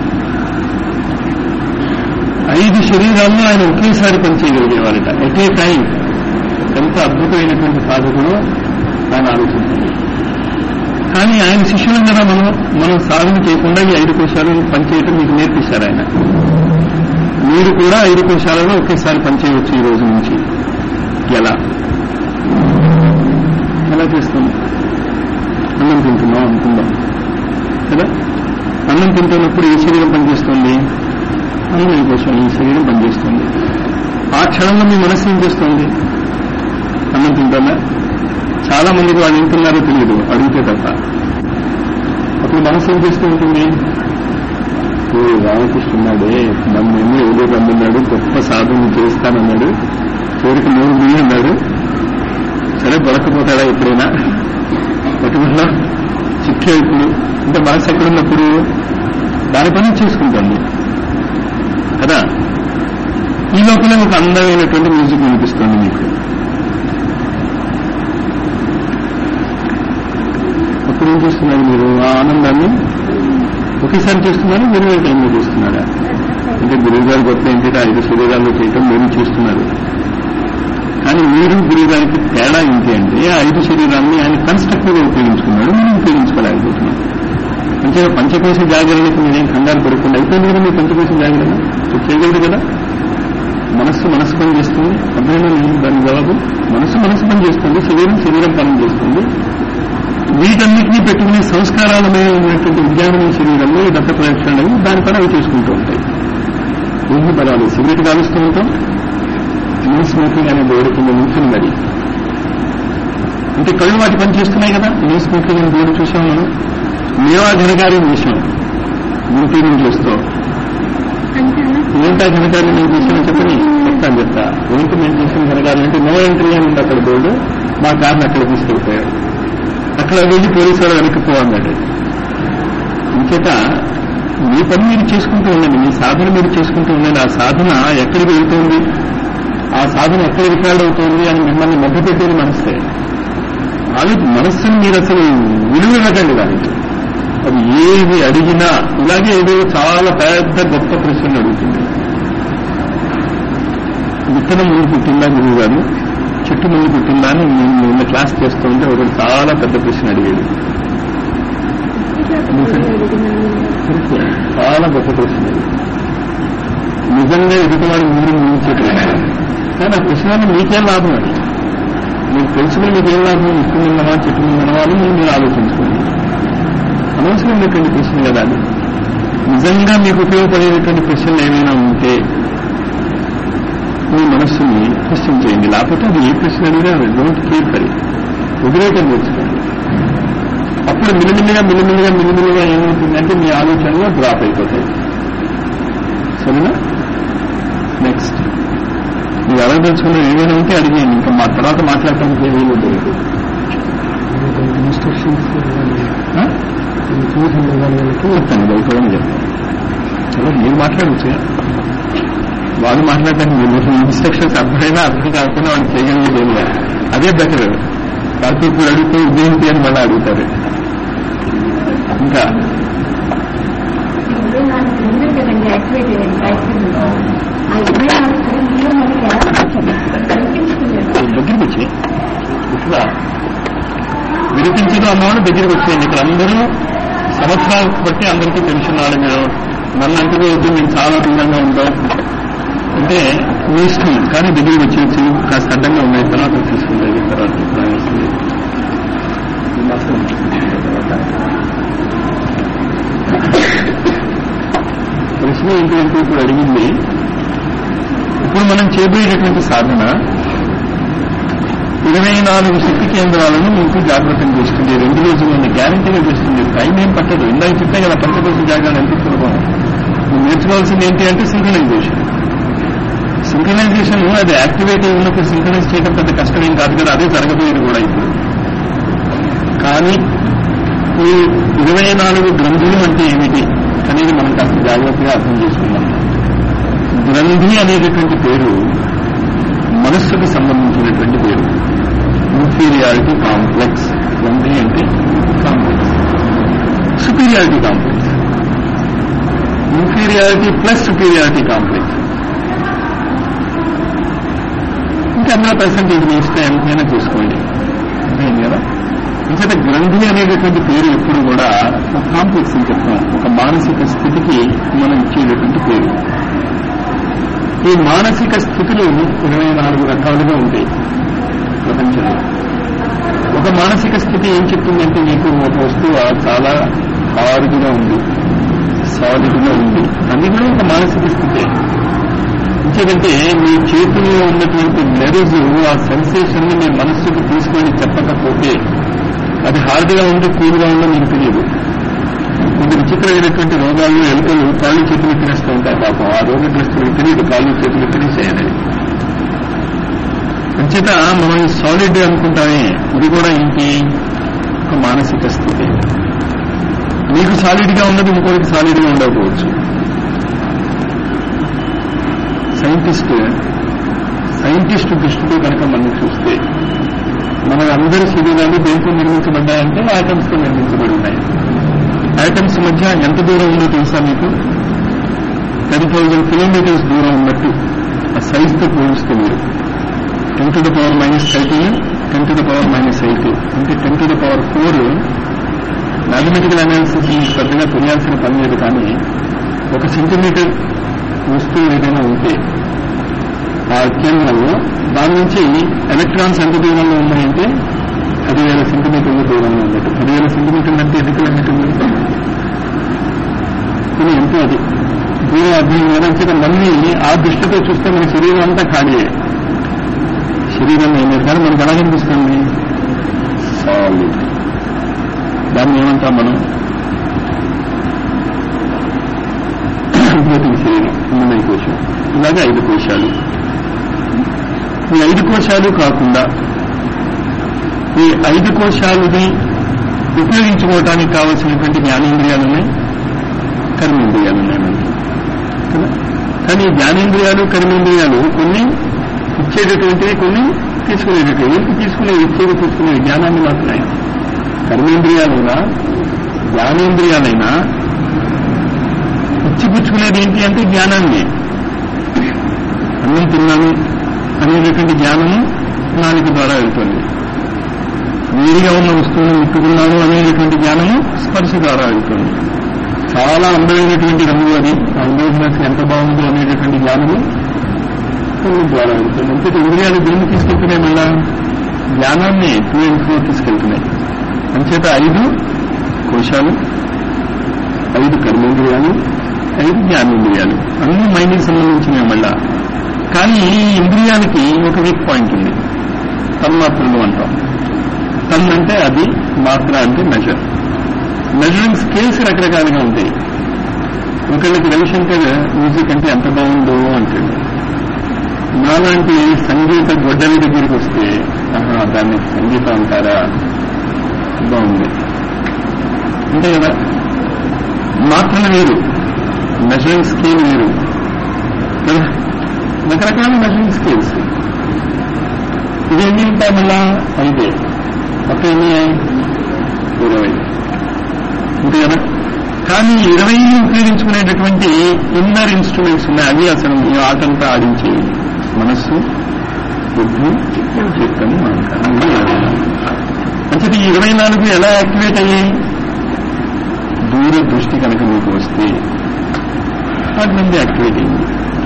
ఐదు శరీరాల్లో ఆయన ఒకేసారి పనిచేయగలిగేవారట. At a time. ఎంత అద్భుతమైనటువంటి సాధకుడు ఆయన ఆలోచించాలి. కానీ ఆయన శిష్యులం కదా మనం మనం సాధన చేయకుండా ఈ ఐదు కోశాలు పనిచేయటం మీకు నేర్పిస్తారు ఆయన. మీరు కూడా ఐదు కోశాలలో ఒకేసారి పనిచేయవచ్చు ఈ రోజు నుంచి. ఎలా ఎలా చేస్తాం? అన్నం తింటున్నాం అనుకుందాం కదా. అన్నం తింటున్నప్పుడు ఈ శరీరం పనిచేస్తుంది, అన్నం కోసం ఈ శరీరం పనిచేస్తుంది. ఆ క్షణంలో మీ మనస్సు ఏం చేస్తుంది? అన్నం తింటుందా? చాలా మందికి వాళ్ళు తింటున్నారో తెలియదు, అడిగితే తప్ప. అప్పుడు మనసు ఏం చేస్తూ ఉంటుంది? ఓ రామకృష్ణున్నాడే, నన్ను ఎన్ని ఏదో రమ్మన్నాడు, గొప్ప సాధన చేస్తానన్నాడు, చివరికి మూడు బియ్యం అన్నాడు, సరే దొరకపోతాడా ఎప్పుడైనా, పట్టుకున్నా చిక్కే ఇప్పుడు. అంటే మనసు ఎక్కడున్నప్పుడు దాని పని చేసుకుంటుంది కదా. ఈ లోపల ఒక అందమైనటువంటి మ్యూజిక్ వినిపిస్తుంది మీకు. అప్పుడు ఏం చేస్తున్నారు మీరు? ఆ ఆనందాన్ని ఒకేసారి చేస్తున్నారు, వేరు వేరు టైంలో చేస్తున్నారా? అంటే గురువు గారి గొప్ప ఏంటంటే ఐదు శరీరాల్లో చేయటం మీరు చేస్తున్నారు. కానీ మీరు గురువు గారికి తేడా ఏంటి అంటే ఆ ఐదు శరీరాన్ని ఆయన కన్స్ట్రక్టివ్ గా ఉపయోగించుకున్నాడు, మీరు ఉపయోగించుకోలేకపోతున్నాం. అంటే పంచకోశ జాగరణకి మీరేం కంగారు పడకుండా అయిపోయింది కదా. మీరు పంచకోశ జాగరణ చేయగలరు కదా. మనస్సు మనస్సు పని చేస్తుంది. అర్థమైనా దాని జవాబు? మనస్సు మనస్సు పని చేస్తుంది, శరీరం శరీరం పని చేస్తుంది. వీటన్నిటినీ పెట్టుకునే సంస్కారాలమే ఉన్నటువంటి విజ్ఞానమైన శరీరంలో ఈ దత్త ప్రదక్షిణలు దాని పని అవి చేసుకుంటూ ఉంటాయి. ఏమి పదాలు సిగరెట్ కాలుస్తూ ఉంటాం, నో స్మోకింగ్ అనే బోర్డు కింద నిల్చుని మరి. అంటే కళ్ళు వాటి పని చేస్తున్నాయి కదా. నో స్మోకింగ్ అనే బోర్డు చూసాం మనం. మేవా ఘనకార్యం చూసాం, గుంటూరు చేస్తూ. ఏంటా ఘనకార్యం నేను చూసాను చెప్పని చెప్తాను చెప్తా. ఏంటి మేము చేసిన ఘనకార్యం అంటే నో ఎంట్రీ అని ఉంది అక్కడ బోర్డు. మా కార్ని అక్కడ తీసుకెళ్ళిపోయాడు. అక్కడ వెళ్ళి పోలీసు వాడు వెనక్కిపోవన్నాడు. ఇంకేత మీ పని మీరు చేసుకుంటూ ఉండండి, మీ సాధన మీరు చేసుకుంటూ ఉండండి. ఆ సాధన ఎక్కడికి వెళ్తుంది, ఆ సాధన ఎక్కడ రికార్డ్ అవుతుంది అని మిమ్మల్ని మధ్యపెట్టేది మనస్తే. అది మనస్సును మీరు అసలు విలువ ఇవ్వకండి దానికి. అది ఏది అడిగినా ఇలాగే ఏదో చాలా పెద్ద గొప్ప ప్రశ్నలు అడుగుతుంది. విత్తనం ముందు పుట్టిందా గురువు గారు, చెట్టు ముందు పుట్టిందా అని నేను నిన్న క్లాస్ చేస్తూ ఉంటే ఒకటి చాలా పెద్ద ప్రశ్న అడిగేది. చాలా గొప్ప ప్రశ్న. నిజంగా ఎదుటివాడి ముందు ముంచే ప్రశ్న. కానీ ఆ ప్రశ్న మీకేం లాభం అది? మీకు తెలుసుకుని మీకేం లాభం? ఇష్టం ఉన్నవా చెట్టు ఉన్నవా అని మీరు ఆలోచించుకోండి. అనవసరమైనటువంటి ప్రశ్న కదా అది. నిజంగా మీకు ఉపయోగపడేటువంటి ప్రశ్నలు ఏమైనా ఉంటే మీ మనస్సుని క్వశ్చన్ చేయండి. లేకపోతే అది ఏ ప్రశ్న అడిగినా డోంట్ కేర్ ఫర్, వదిలేయటం నేర్చుకోండి. అప్పుడు మిలిమిలిగా మిలిమిలిగా మిలిమిలిగా ఏమవుతుందంటే మీ ఆలోచనలో డ్రాప్ అయిపోతాయి. సరేనా? నెక్స్ట్ మీరు ఎవరు తెలుసుకున్నా ఏమైనా ఉంటే అడిగేయండి. ఇంకా మా తర్వాత మాట్లాడటానికి ఏమీ లేదు. ఇన్స్ట్రక్షన్స్ చెప్తాను, బయటని చెప్తాను. అలా మీరు మాట్లాడవచ్చు, వాళ్ళు మాట్లాడటానికి మీరు ఇన్స్ట్రక్షన్స్ అర్థమైనా అర్థం కాకపోయినా వాళ్ళు చేయగలిగేది ఏం లేదు. అదే బెటర్. కాకపోతే ఇప్పుడు అడిగితే ఇదేంటి అని మళ్ళీ అడుగుతారు. ఇంకా దగ్గరికి వచ్చి ఇక్కడ వినిపించడం అన్నవాళ్ళు దగ్గరికి వచ్చేయండి. ఇక్కడ అందరూ సంవత్సరాలు బట్టి అందరికీ టెన్షన్ రావడం మీరు నన్ను అంటుగా వద్దు మేము చాలా దూరంగా ఉంటాం అంటే మీ ఇష్టం, కానీ దగ్గరికి వచ్చేసి కాస్త అడ్డంగా ఉన్నాయి, తర్వాత తీసుకుంటుంది, తర్వాత వస్తుంది. ప్రశ్న ఏంటంటే ఇప్పుడు అడిగింది, ఇప్పుడు మనం చేయబోయేటటువంటి సాధన ఇరవై నాలుగు శక్తి కేంద్రాలను మీకు జాగ్రత్తగా చేస్తుంది. రెండు రోజుల్లో గ్యారంటీగా చేస్తుంది. టైం ఏం పట్టదు. ఇందాక చెప్తే కదా పంచకోశ జాగ్రత్త ఎంత సులభం. నువ్వు నేర్చుకోవాల్సింది ఏంటి అంటే సింక్రనైజేషన్. సింక్రనైజేషన్ అది యాక్టివేట్ అయి ఉన్నప్పుడు సింక్రనైజ్ చేయడం పెద్ద కష్టమేం కాదు కదా, అదే జరగబోయేది కూడా ఇప్పుడు. కానీ ఈ ఇరవై నాలుగు గ్రంథులు అంటే ఏమిటి అనేది మనం కాస్త జాగ్రత్తగా అర్థం చేసుకుందాం. గ్రంథి అనేటటువంటి పేరు మనస్సుకు సంబంధించినటువంటి పేరు. Inferiority complex. గ్రంథి అంటే complex. Superiority complex. Inferiority plus superiority complex. ఇంకా అందులో పర్సెంటేజ్ మీ ఇష్టం ఎంతైనా చూసుకోండి. అర్థమైంది కదా. ఇంకట గ్రంథి అనేటటువంటి పేరు ఎప్పుడు కూడా ఒక కాంప్లెక్స్ అని చెప్తాం. ఒక మానసిక స్థితికి మనం ఇచ్చేటటువంటి పేరు. ఈ మానసిక స్థితులు ఇరవై నాలుగు రకాలుగా ఉంటాయి ప్రపంచంలో. ఒక మానసిక స్థితి ఏం చెప్తుందంటే మీకు ఒక వస్తువు చాలా హార్డ్గా ఉంది, సాలిడ్గా ఉంది, అది కూడా ఒక మానసిక స్థితి. ఎందుకంటే మీ చేతుల్లో ఉన్నటువంటి నెర్వ్స్ ఆ సెన్సేషన్ ని మీ మనస్సుకు తీసుకొని చెప్పకపోతే అది హార్డ్గా ఉండి కూల్గా ఉందో మీకు తెలియదు. కొన్ని విచిత్రమైనటువంటి రోగాల్లో ఎలుకలు కాళ్ళు చేతులు తినేస్తూ ఉంటాయి పాపం. ఆ రోగగ్రస్తులకు తెలియదు కాళ్ళు చేతులు తినేసేయనని. అంచేత మనం సాలిడ్ అనుకుంటామే, ఇది కూడా ఇంటి ఒక మానసిక స్థితి. మీకు సాలిడ్ గా ఉన్నది ఇంకోటికి సాలిడ్ గా ఉండకపోవచ్చు. సైంటిస్ట్ సైంటిస్ట్ దృష్టితో కనుక మనం చూస్తే మన అందరి శరీరాలు దేంతో నిర్మించబడ్డాయంటే ఆటమ్స్ తో నిర్మించబడి ఉన్నాయి. ఐటమ్స్ మధ్య ఎంత దూరం ఉందో తెలుసా మీకు? టెన్ థౌజండ్ కిలోమీటర్స్ దూరం ఉన్నట్టు ఆ సైజ్తో పోలిస్తే మీరు ten to the power minus thirteen ten to the power minus eighty అంటే ten to the power four. Mathematical analysis పెద్దగా తెలియాల్సిన పని లేదు. కానీ ఒక సెంటీమీటర్ వస్తువు ఏదైనా ఉంటే ఆ కేంద్రంలో దాని నుంచి ఎలక్ట్రాన్స్ ఎంత దూరంలో ఉన్నాయంటే పదివేల సెంటీమీటర్ల దూరంలో ఉన్నట్టు. పదివేల సెంటీమీటర్లు అంటే ఎన్ని కిలోమీటర్లు? కానీ ఎంతో అది దూరం అర్థం కాదంటే మళ్ళీ ఆ దృష్టితో చూస్తే మన శరీరం అంతా ఖాళీయే. శరీరం ఏమేది కానీ మనకు ఎలా కనిపిస్తుంది? సాలిడ్. దాన్ని ఏమంటాం మనం? భౌతిక శరీరం, ఉన్నమయ కోశం. ఇలాగే ఐదు కోశాలు. ఈ ఐదు కోశాలు కాకుండా ఈ ఐదు కోశాలని ఉపయోగించుకోవటానికి కావలసినటువంటి జ్ఞానేంద్రియాలున్నాయి, కర్మేంద్రియాలున్నాయి మనకి కదా. కానీ జ్ఞానేంద్రియాలు కర్మేంద్రియాలు కొన్ని ఇచ్చేటటువంటివి, కొన్ని తీసుకునేటటువంటివి. తీసుకునేవి ఇచ్చేవి తీసుకునేవి జ్ఞానాన్ని మాత్రమే. కర్మేంద్రియాలైనా జ్ఞానేంద్రియాలైనా ఇచ్చిపుచ్చుకునేది ఏంటి అంటే జ్ఞానాన్ని. అన్నం తిన్నాను అనేటటువంటి జ్ఞానము నాలుగు ద్వారా వెళ్తుంది. వేడిగా ఉన్న వస్తువును ముట్టుకున్నాను అనేటటువంటి జ్ఞానము స్పర్శ ద్వారా వెళ్తుంది. చాలా అందమైనటువంటి రంగు అది, ఆ అందమైనది ఎంత బాగుందో అనేటటువంటి జ్ఞానము కన్ను ద్వారా వెళ్తుంది. అంతే ఇంద్రియాలు దేన్ని తీసుకెళ్తున్నాయి? మళ్ళా జ్ఞానాన్ని టూ అండ్ ఫోర్ తీసుకెళ్తున్నాయి. అంచేత ఐదు కోశాలు, ఐదు కర్మేంద్రియాలు, ఐదు జ్ఞానేంద్రియాలు అన్ని మైండ్కి సంబంధించినవి మళ్ళా. కానీ ఈ ఇంద్రియానికి ఒక వీక్ పాయింట్ ఉంది. తన్మాత్రలు అంటాం. తన్ అంటే అది, మాత్ర అంటే మెజర్. మెజరింగ్ స్కేల్స్ రకరకాలుగా ఉంటాయి. ఒకళ్ళకి రవిశంకర్ మ్యూజిక్ అంటే ఎంత బాగుందో అంటాడు. నాలాంటి సంగీత గొడ్డలి దగ్గరికి వస్తే ఆహా దాన్ని సంగీతం అంటారా, బాగుంది అంతే కదా. మాత్రలు వేరు, మెజరింగ్ స్కేల్ వేరు కదా. రకరకాల మెజరింగ్ స్కేల్స్. ఇవి ఎన్ని ఉంటాయి? మళ్ళా ఐదే. మొత్తం ఎన్ని? ఇరవై అంతే కదా. కానీ ఇరవైని ఉపయోగించుకునేటటువంటి ఇన్నర్ ఇన్స్ట్రుమెంట్స్ ఉన్నాయి. అవి అసలు ఈ ఆటంతా ఆడించే మనస్సు, బుద్ధి, చిత్తము, అహంకారం. అంటే ఈ ఇరవై నాలుగు ఎలా యాక్టివేట్ అయ్యాయి? దూర దృష్టి కనుక మీకు వస్తే ఆ గ్రంథి యాక్టివేట్ అయింది.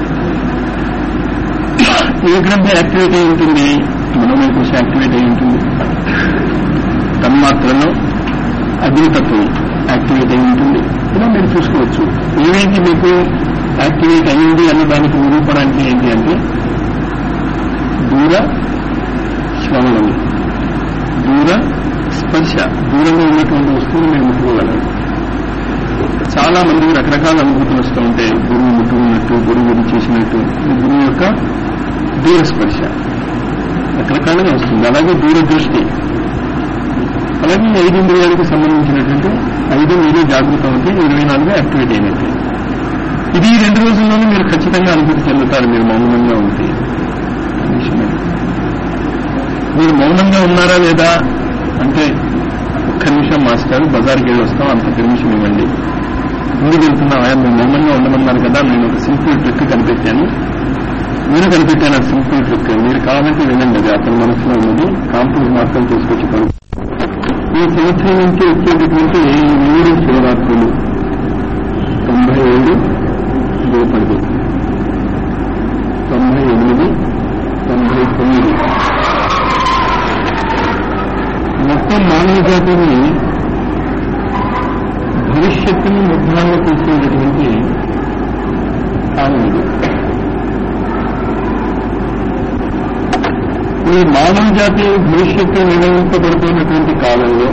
ఏ గ్రంథి యాక్టివేట్ అయి ఉంటుంది? మనోమేకోశ యాక్టివేట్ అయి ఉంటుంది. తన్మాత్రలో అగ్నితత్వం యాక్టివేట్ అయి ఉంటుంది. ఇలా మీరు చూసుకోవచ్చు. ఏమైంది మీకు యాక్టివేట్ అయింది అన్న దానికి నిరూపడానికి ఏంటి అంటే దూర శ్రవణం, దూర స్పర్శ, దూరంగా ఉన్నటువంటి వస్తువులు మీరు ముట్టుకోగలరు. చాలా మంది రకరకాల అనుభూతులు వస్తూ ఉంటాయి. గురువు ముట్టుకున్నట్టు, గురువు గురి చేసినట్టు, గురువు యొక్క దూర స్పర్శ రకరకాలుగా వస్తుంది. అలాగే దూరదృష్టి, అలాగే ఐదు ఇంద్రియాలకు సంబంధించినటువంటి ఐదు మీరు జాగ్రత్త ఉంటే ఇరవై నాలుగు యాక్టివేట్ అయినట్టు. ఇది ఈ రెండు రోజుల్లోనూ మీరు ఖచ్చితంగా అనుభూతి చెందుతారు మీరు మౌనంగా ఉంటే. మీరు మౌనంగా ఉన్నారా లేదా అంటే ఒక్క నిమిషం మాస్టర్ బజార్కి వెళ్ళి వస్తాం, అంత పర్మిషన్ ఇవ్వండి. ముందుకు వెళ్తున్నావా? మీరు మౌనంగా ఉండమన్నారు కదా, నేను ఒక సింపుల్ ట్రిక్ కనిపెట్టాను, నేను కనిపెట్టాను ఆ సింపుల్ ట్రిక్. మీరు కావాలంటే వినండి. అది అతని మనసులో ఉన్నది. కాంపులు మాత్రం తీసుకొచ్చి పడు. ఈ సంవత్సరం నుంచి వచ్చేటటువంటి ఈ మూడు శివరాత్రులు తొంభై ఏడు రేపటి, తొంభై ఎనిమిది, తొంభై తొమ్మిది మొత్తం మానవ జాతిని భవిష్యత్తుని నిర్ధారణ చేసేటటువంటి కాలం ఇది. ఈ మానవ జాతి భవిష్యత్తు నిర్ణయించబడుతున్నటువంటి కాలంలో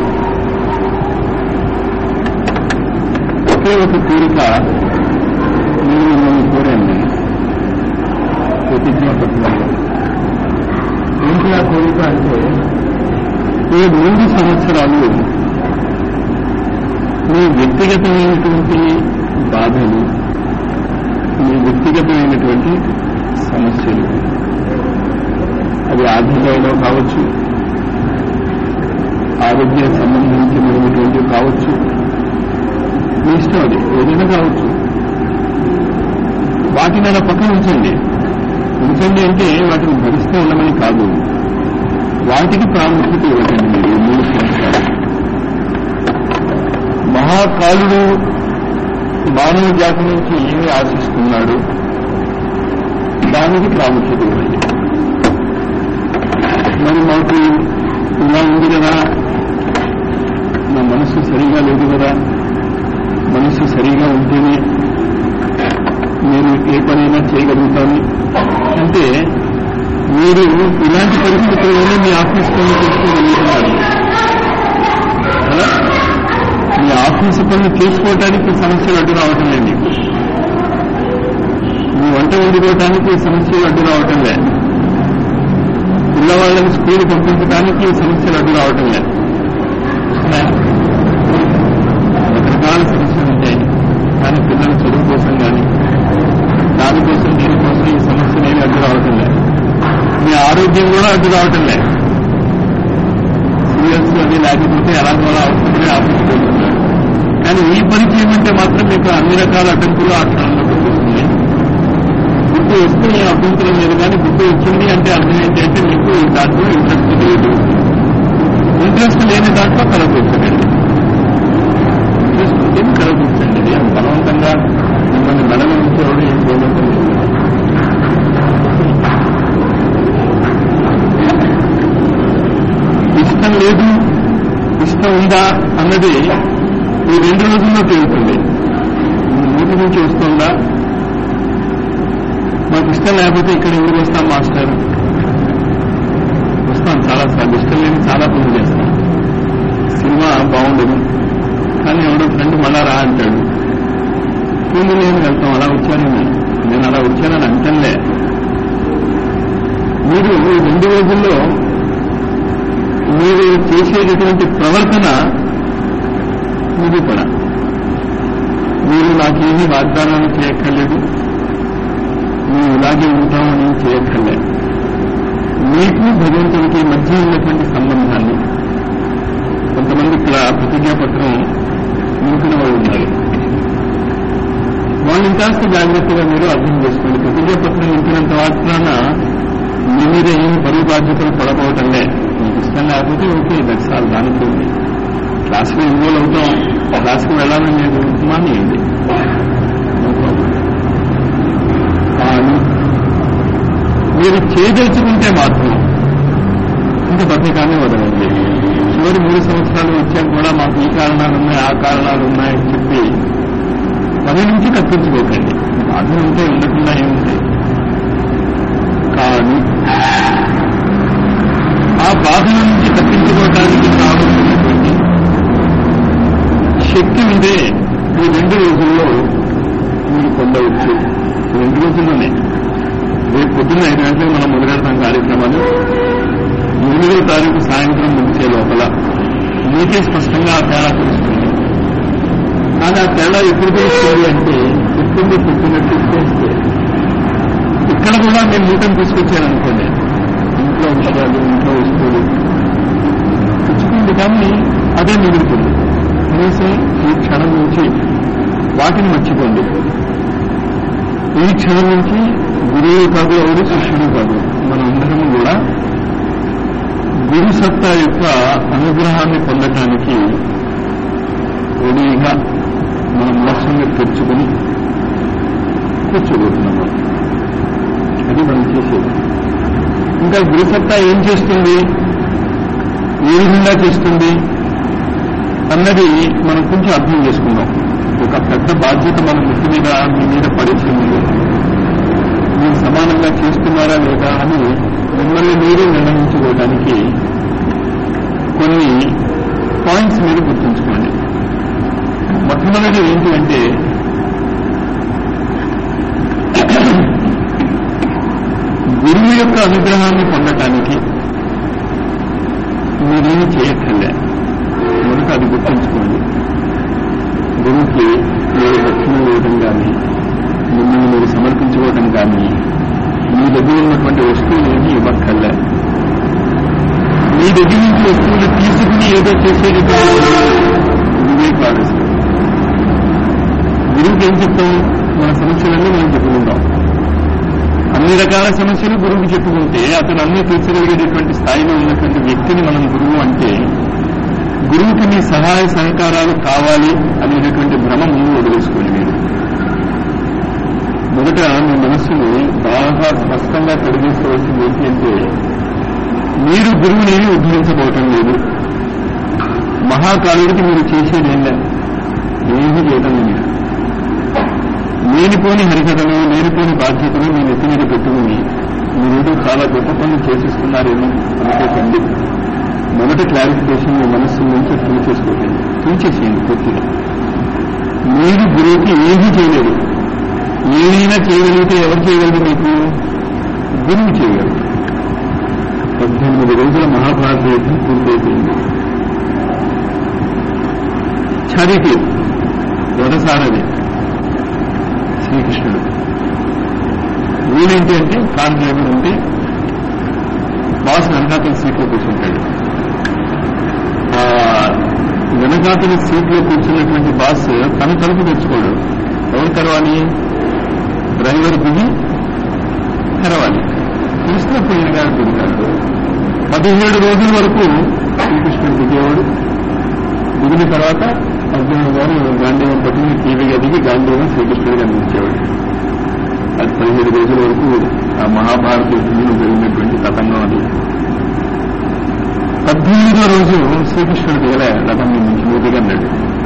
ఒకే ఒక కోరిక నేను మిమ్మల్ని కోరాను. ప్రతిజ్ఞాపత్రంలో ఏంటి ఆ కోరిక అంటే, ఈ మూడు సంవత్సరాలు మీ వ్యక్తిగతమైనటువంటి బాధలు, మీ వ్యక్తిగతమైనటువంటి సమస్యలు, అది ఆర్థికంలో కావచ్చు, ఆరోగ్య సంబంధించినటువంటి కావచ్చు, మీ ఇష్టం, అది ఏదైనా కావచ్చు, వాటిని అలా పక్కన ఉంచండి. ఉంచండి అంటే వాటిని భరిస్తూ ఉండమని కాదు, వాటికి ప్రాముఖ్యత ఇవ్వకండి. మీరు మూడు సంవత్సరాలు మహాకాలుడు మానవ జాతి నుంచి ఏమి ఆశిస్తున్నాడు దానికి ప్రాముఖ్యత ఇవ్వండి. మరి మాకు ఇలా ఉంది కదా, నా మనస్సు సరిగా లేదు కదా, మనస్సు సరిగా ఉంటేనే నేను ఏ పనైనా చేయగలుగుతాను అంటే మీరు ఇలాంటి పరిస్థితుల్లోనే మీ ఆఫీస్ పనులు చేసుకోగలుగుతున్నారు. మీ ఆఫీసు పనులు చేసుకోవడానికి సమస్యలు అడ్డు రావటం లేదు. మీకు మీ వంట వండుకోవటానికి సమస్యలు అడ్డు రావటం లేదు. పిల్లవాళ్ళని స్కూల్ పంపించడానికి సమస్యలు అడ్డు రావటం లేదు. రకరకాల సమస్యలు ఉంటాయి. కానీ పిల్లల చదువు కోసం కానీ దానికోసం దీనికోసం ఈ సమస్యలు ఏమి అడ్డు రావటం లేదు. మీ ఆరోగ్యం కూడా అడ్డు రావటం లేదు. సీరియస్ అది లేకపోతే ఎలాగో అలా అవుతుంది, ఆఫీస్కి వెళ్తున్నారు. కానీ ఈ పని చేయమంటే మాత్రం మీకు అన్ని రకాల అడ్డంకులు ఆ క్షణంలో వస్తున్నాయి. గుర్తు వస్తే ఈ అభ్యంతరం లేదు. కానీ గుర్తు వచ్చింది అంటే అర్థం ఏంటంటే మీకు దాంట్లో ఇంట్రెస్ట్ లేదు. ఇంట్రెస్ట్ లేని దాంట్లో కలగొచ్చండి. ఇంట్రెస్ట్ ఉంటే కలగొచ్చండి. అది బలవంతంగా మిమ్మల్ని మెడల ఉంచేవాడు ఏం చేయడం లేదు. ఇష్టం లేదు, ఇష్టం ఉందా అన్నది ఈ రెండు రోజుల్లో తెలుస్తుంది. నోటి నుంచి వస్తుందా? మాకు ఇష్టం లేకపోతే ఇక్కడ ఎందుకు వస్తాం మాస్టర్? వస్తాం చాలాసార్లు. ఇష్టం లేని చాలా పనులు చేస్తాం. సినిమా బాగుండదు కానీ ఎవడో ఫ్రెండ్ మళ్ళా రా అంటాడు. ఫోన్లు లేని వెళ్తాం. అలా వచ్చానని నేను అలా వచ్చానని అంటలే. మీరు ఈ రెండు రోజుల్లో మీరు చేసేటటువంటి ప్రవర్తన నిరూపణ. మీరు నాకేమీ వాగ్దానాలు చేయక్కర్లేదు, మేము ఇలాగే ఉంటామని చేయక్కర్లేదు. మీకు భగవంతుడికి మధ్య ఉన్నటువంటి సంబంధాన్ని, కొంతమంది ప్రతిజ్ఞాపత్రం నింపిన వాళ్ళు ఉన్నారు. వాళ్ళు ఇంకాస్త జాగ్రత్తగా మీరు అర్థం చేసుకోండి. ప్రతిజ్ఞాపత్రం నింపినంత మాత్రాన మీ మీద ఏమి బరువు బాధ్యతలు పడబోవటంలే. మీకు ఇష్టం లేకపోతే ఓకే, దక్షాలు దానికి ఉంది. క్లాస్లో ఇన్వాల్వ్ అవుతాం, క్లాస్కి వెళ్ళాలని లేదు మానేయండి, కానీ మీరు చేయదలుచుకుంటే మాత్రం ఇంకా బతకాన్ని వదలండి. చివరి మూడు సంవత్సరాలు వచ్చాక కూడా మాకు ఈ కారణాలు ఉన్నాయి, ఆ కారణాలు ఉన్నాయని చెప్పి పని నుంచి తప్పించుకోకండి. బాధలు ఉంటే ఉండకుండా ఏముంటాయి, కానీ ఆ బాధ నుంచి తప్పించుకోవడానికి కావాల్సినటువంటి శక్తి ఉంటే ఈ రెండు రోజుల్లో మీరు పొందవచ్చు. రెండు రోజుల్లోనే రేపు పొద్దున్న ఐదు గంటలకు మనం మొదలెడతాం కార్యక్రమాలు. ఎనిమిదో తారీఖు సాయంత్రం ముగిసే లోపల మీకే స్పష్టంగా ఆ తేడా తెలుస్తుంది. కానీ ఆ తేడా ఎప్పుడు తెలుస్తుంది అంటే చెప్తుంది చెప్పినట్టు చేస్తే. ఇక్కడ కూడా నేను మూటను తీసుకొచ్చాననుకోండి, ఇంట్లో ఉంచడాలు, ఇంట్లో వస్తువులు తెచ్చుకుంది, కానీ అదే మిగులుతుంది. కనీసం ఈ క్షణం నుంచి వాటిని మర్చిపోండి. ఈ క్షణం నుంచి గురువు కాదు, ఎవరు శిష్యుడు కాదు, మనందరం కూడా గురు సత్తా యొక్క అనుగ్రహాన్ని పొందటానికి రెడీగా మన మనస్సుని తెచ్చుకుని కూర్చోబోతున్నాము. అది మనం చేసేది. ఇంకా గురు సత్తా ఏం చేస్తుంది, ఏ విధంగా చేస్తుంది అన్నది మనం కొంచెం అర్థం చేసుకుందాం. ఒక పెద్ద బాధ్యత మన ముక్తి మీద మీ మీద పడేసింది. మీరు సమానంగా చేస్తున్నారా లేదా అని మిమ్మల్ని మీరు నిర్ణయించుకోవడానికి కొన్ని పాయింట్స్ మీరు గుర్తుంచుకోండి. మొట్టమొదటి ఏంటి అంటే, గురువు యొక్క అనుగ్రహాన్ని పొందటానికి మీరేమి చేయక్కర్లే. మొదట అది గుర్తుంచుకోండి. గురువుకి మీరు దక్షిణ ఇవ్వడం కానీ, మిమ్మల్ని మీరు సమర్పించుకోవడం కానీ, మీ దగ్గర ఉన్నటువంటి వస్తువులు ఏమీ ఇవ్వక్కర్లే. మీ దగ్గర నుంచి వస్తువులు తీసుకుని ఏదో చేసేది గురువే కాదు. గురువుకి ఏం చెప్తాం, మన సమస్యలన్నీ మనం చెప్పుకుంటాం. అన్ని రకాల సమస్యలు గురువుకి చెప్పుకుంటే అతను అన్నీ తీర్చగలిగేటటువంటి స్థాయిలో ఉన్నటువంటి వ్యక్తిని మనం గురువు అంటే, గురువుకి మీ సహాయ సహకారాలు కావాలి అనేటటువంటి భ్రమ ముందు వదిలేసుకోండి. మీరు మొదట మీ మనస్సుని బాగా స్పష్టంగా కలిగించవలసింది ఏంటి అంటే, మీరు గురువునేమి ఉద్ధరించబోవటం లేదు. మహాకాలుడికి మీరు చేసేది ఏం లేదు, ఏమీ చేయటం లేదు. లేనిపోని హరికథను, లేనిపోని బాధ్యతను మీ నెత్తి మీద పెట్టుకుని మీరేదో చాలా గొప్ప పనులు చేసిస్తున్నారేమో అనుకోకండి. మొదట క్లారిఫికేషన్ మీ మనస్సు నుంచి తీసేసుకోండి, తీసేసేయండి పూర్తిగా. మీరు గురువుకి ఏమీ చేయలేదు. ఏమైనా చేయగలిగితే ఎవరు చేయగలరు? మీకు గురువు చేయగలరు. పద్దెనిమిది రోజుల మహాభారత యుద్ధం పూర్తయిపోయింది. చారిటీ వదసారది శ్రీకృష్ణుడు. వీలేంటి అంటే కాన్ఫ్లేబుల్ ఉంటే బాస్ వెనకాతల సీట్లో కూర్చుంటాడు. ఆ వెనకాతల సీట్లో కూర్చున్నటువంటి బాస్ తన తలుపు తెచ్చుకోడు. ఎవరు తెరవాలి? డ్రైవర్ దిగి తెరవాలి. తెలిసినప్పుడు ఈయన గారు దిగుతాడు. పదిహేడు రోజుల వరకు శ్రీకృష్ణుడు దిగేవాడు. దిగిన తర్వాత అర్జునుడు గారు గాంధీవం పట్టుకుని టీవీగా దిగి గాంధీవం శ్రీకృష్ణుడిగా అందించేవాడు. అది పదిహేడు రోజుల వరకు ఆ మహాభారత యుద్ధంలో జరిగినటువంటి తతంగం అది. పద్దెనిమిదో రోజు శ్రీకృష్ణుడు దిగలే రథం నుంచి మూతిగా అన్నాడు.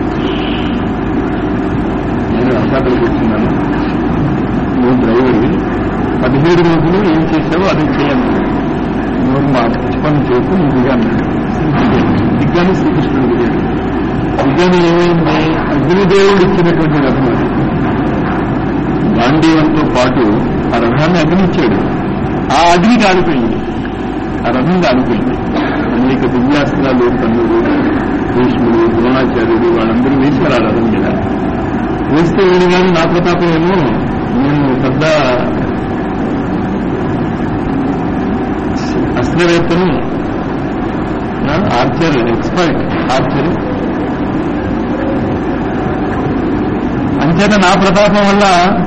నేను అసాధలు కూర్చున్నాను, నువ్వు డ్రైవర్వి, పదిహేడు రోజులు ఏం చేశావో అది చేయాలి, నువ్వు మా పిచ్చి పనులు చేసి నువ్వు దిగా అన్నాడు. దిగ్గానే శ్రీకృష్ణుడు దిగాడు. దిగ్గానే ఏమైంది? అగ్నిదేవుడు ఇచ్చినటువంటి రథం అది. గాంధీవంతో పాటు ఆ రథాన్ని అగ్నిచ్చాడు. ఆ అగ్ని కాలిపోయింది, ఆ రథం కాలిపోయింది. అనేక దివ్యాస్త్రాలు, కన్నులు, భీష్ముడు, ద్రోణాచార్యుడు వాళ్ళందరూ వేశారు ఆ రథం మీద. వేస్తే వీడు కానీ నా ప్రతాపం ఏమో, నేను పెద్ద అస్త్రవేత్తను, ఆర్చర్, ఎక్స్పర్ట్ ఆర్చర్, అంచేత నా ప్రతాపం వల్ల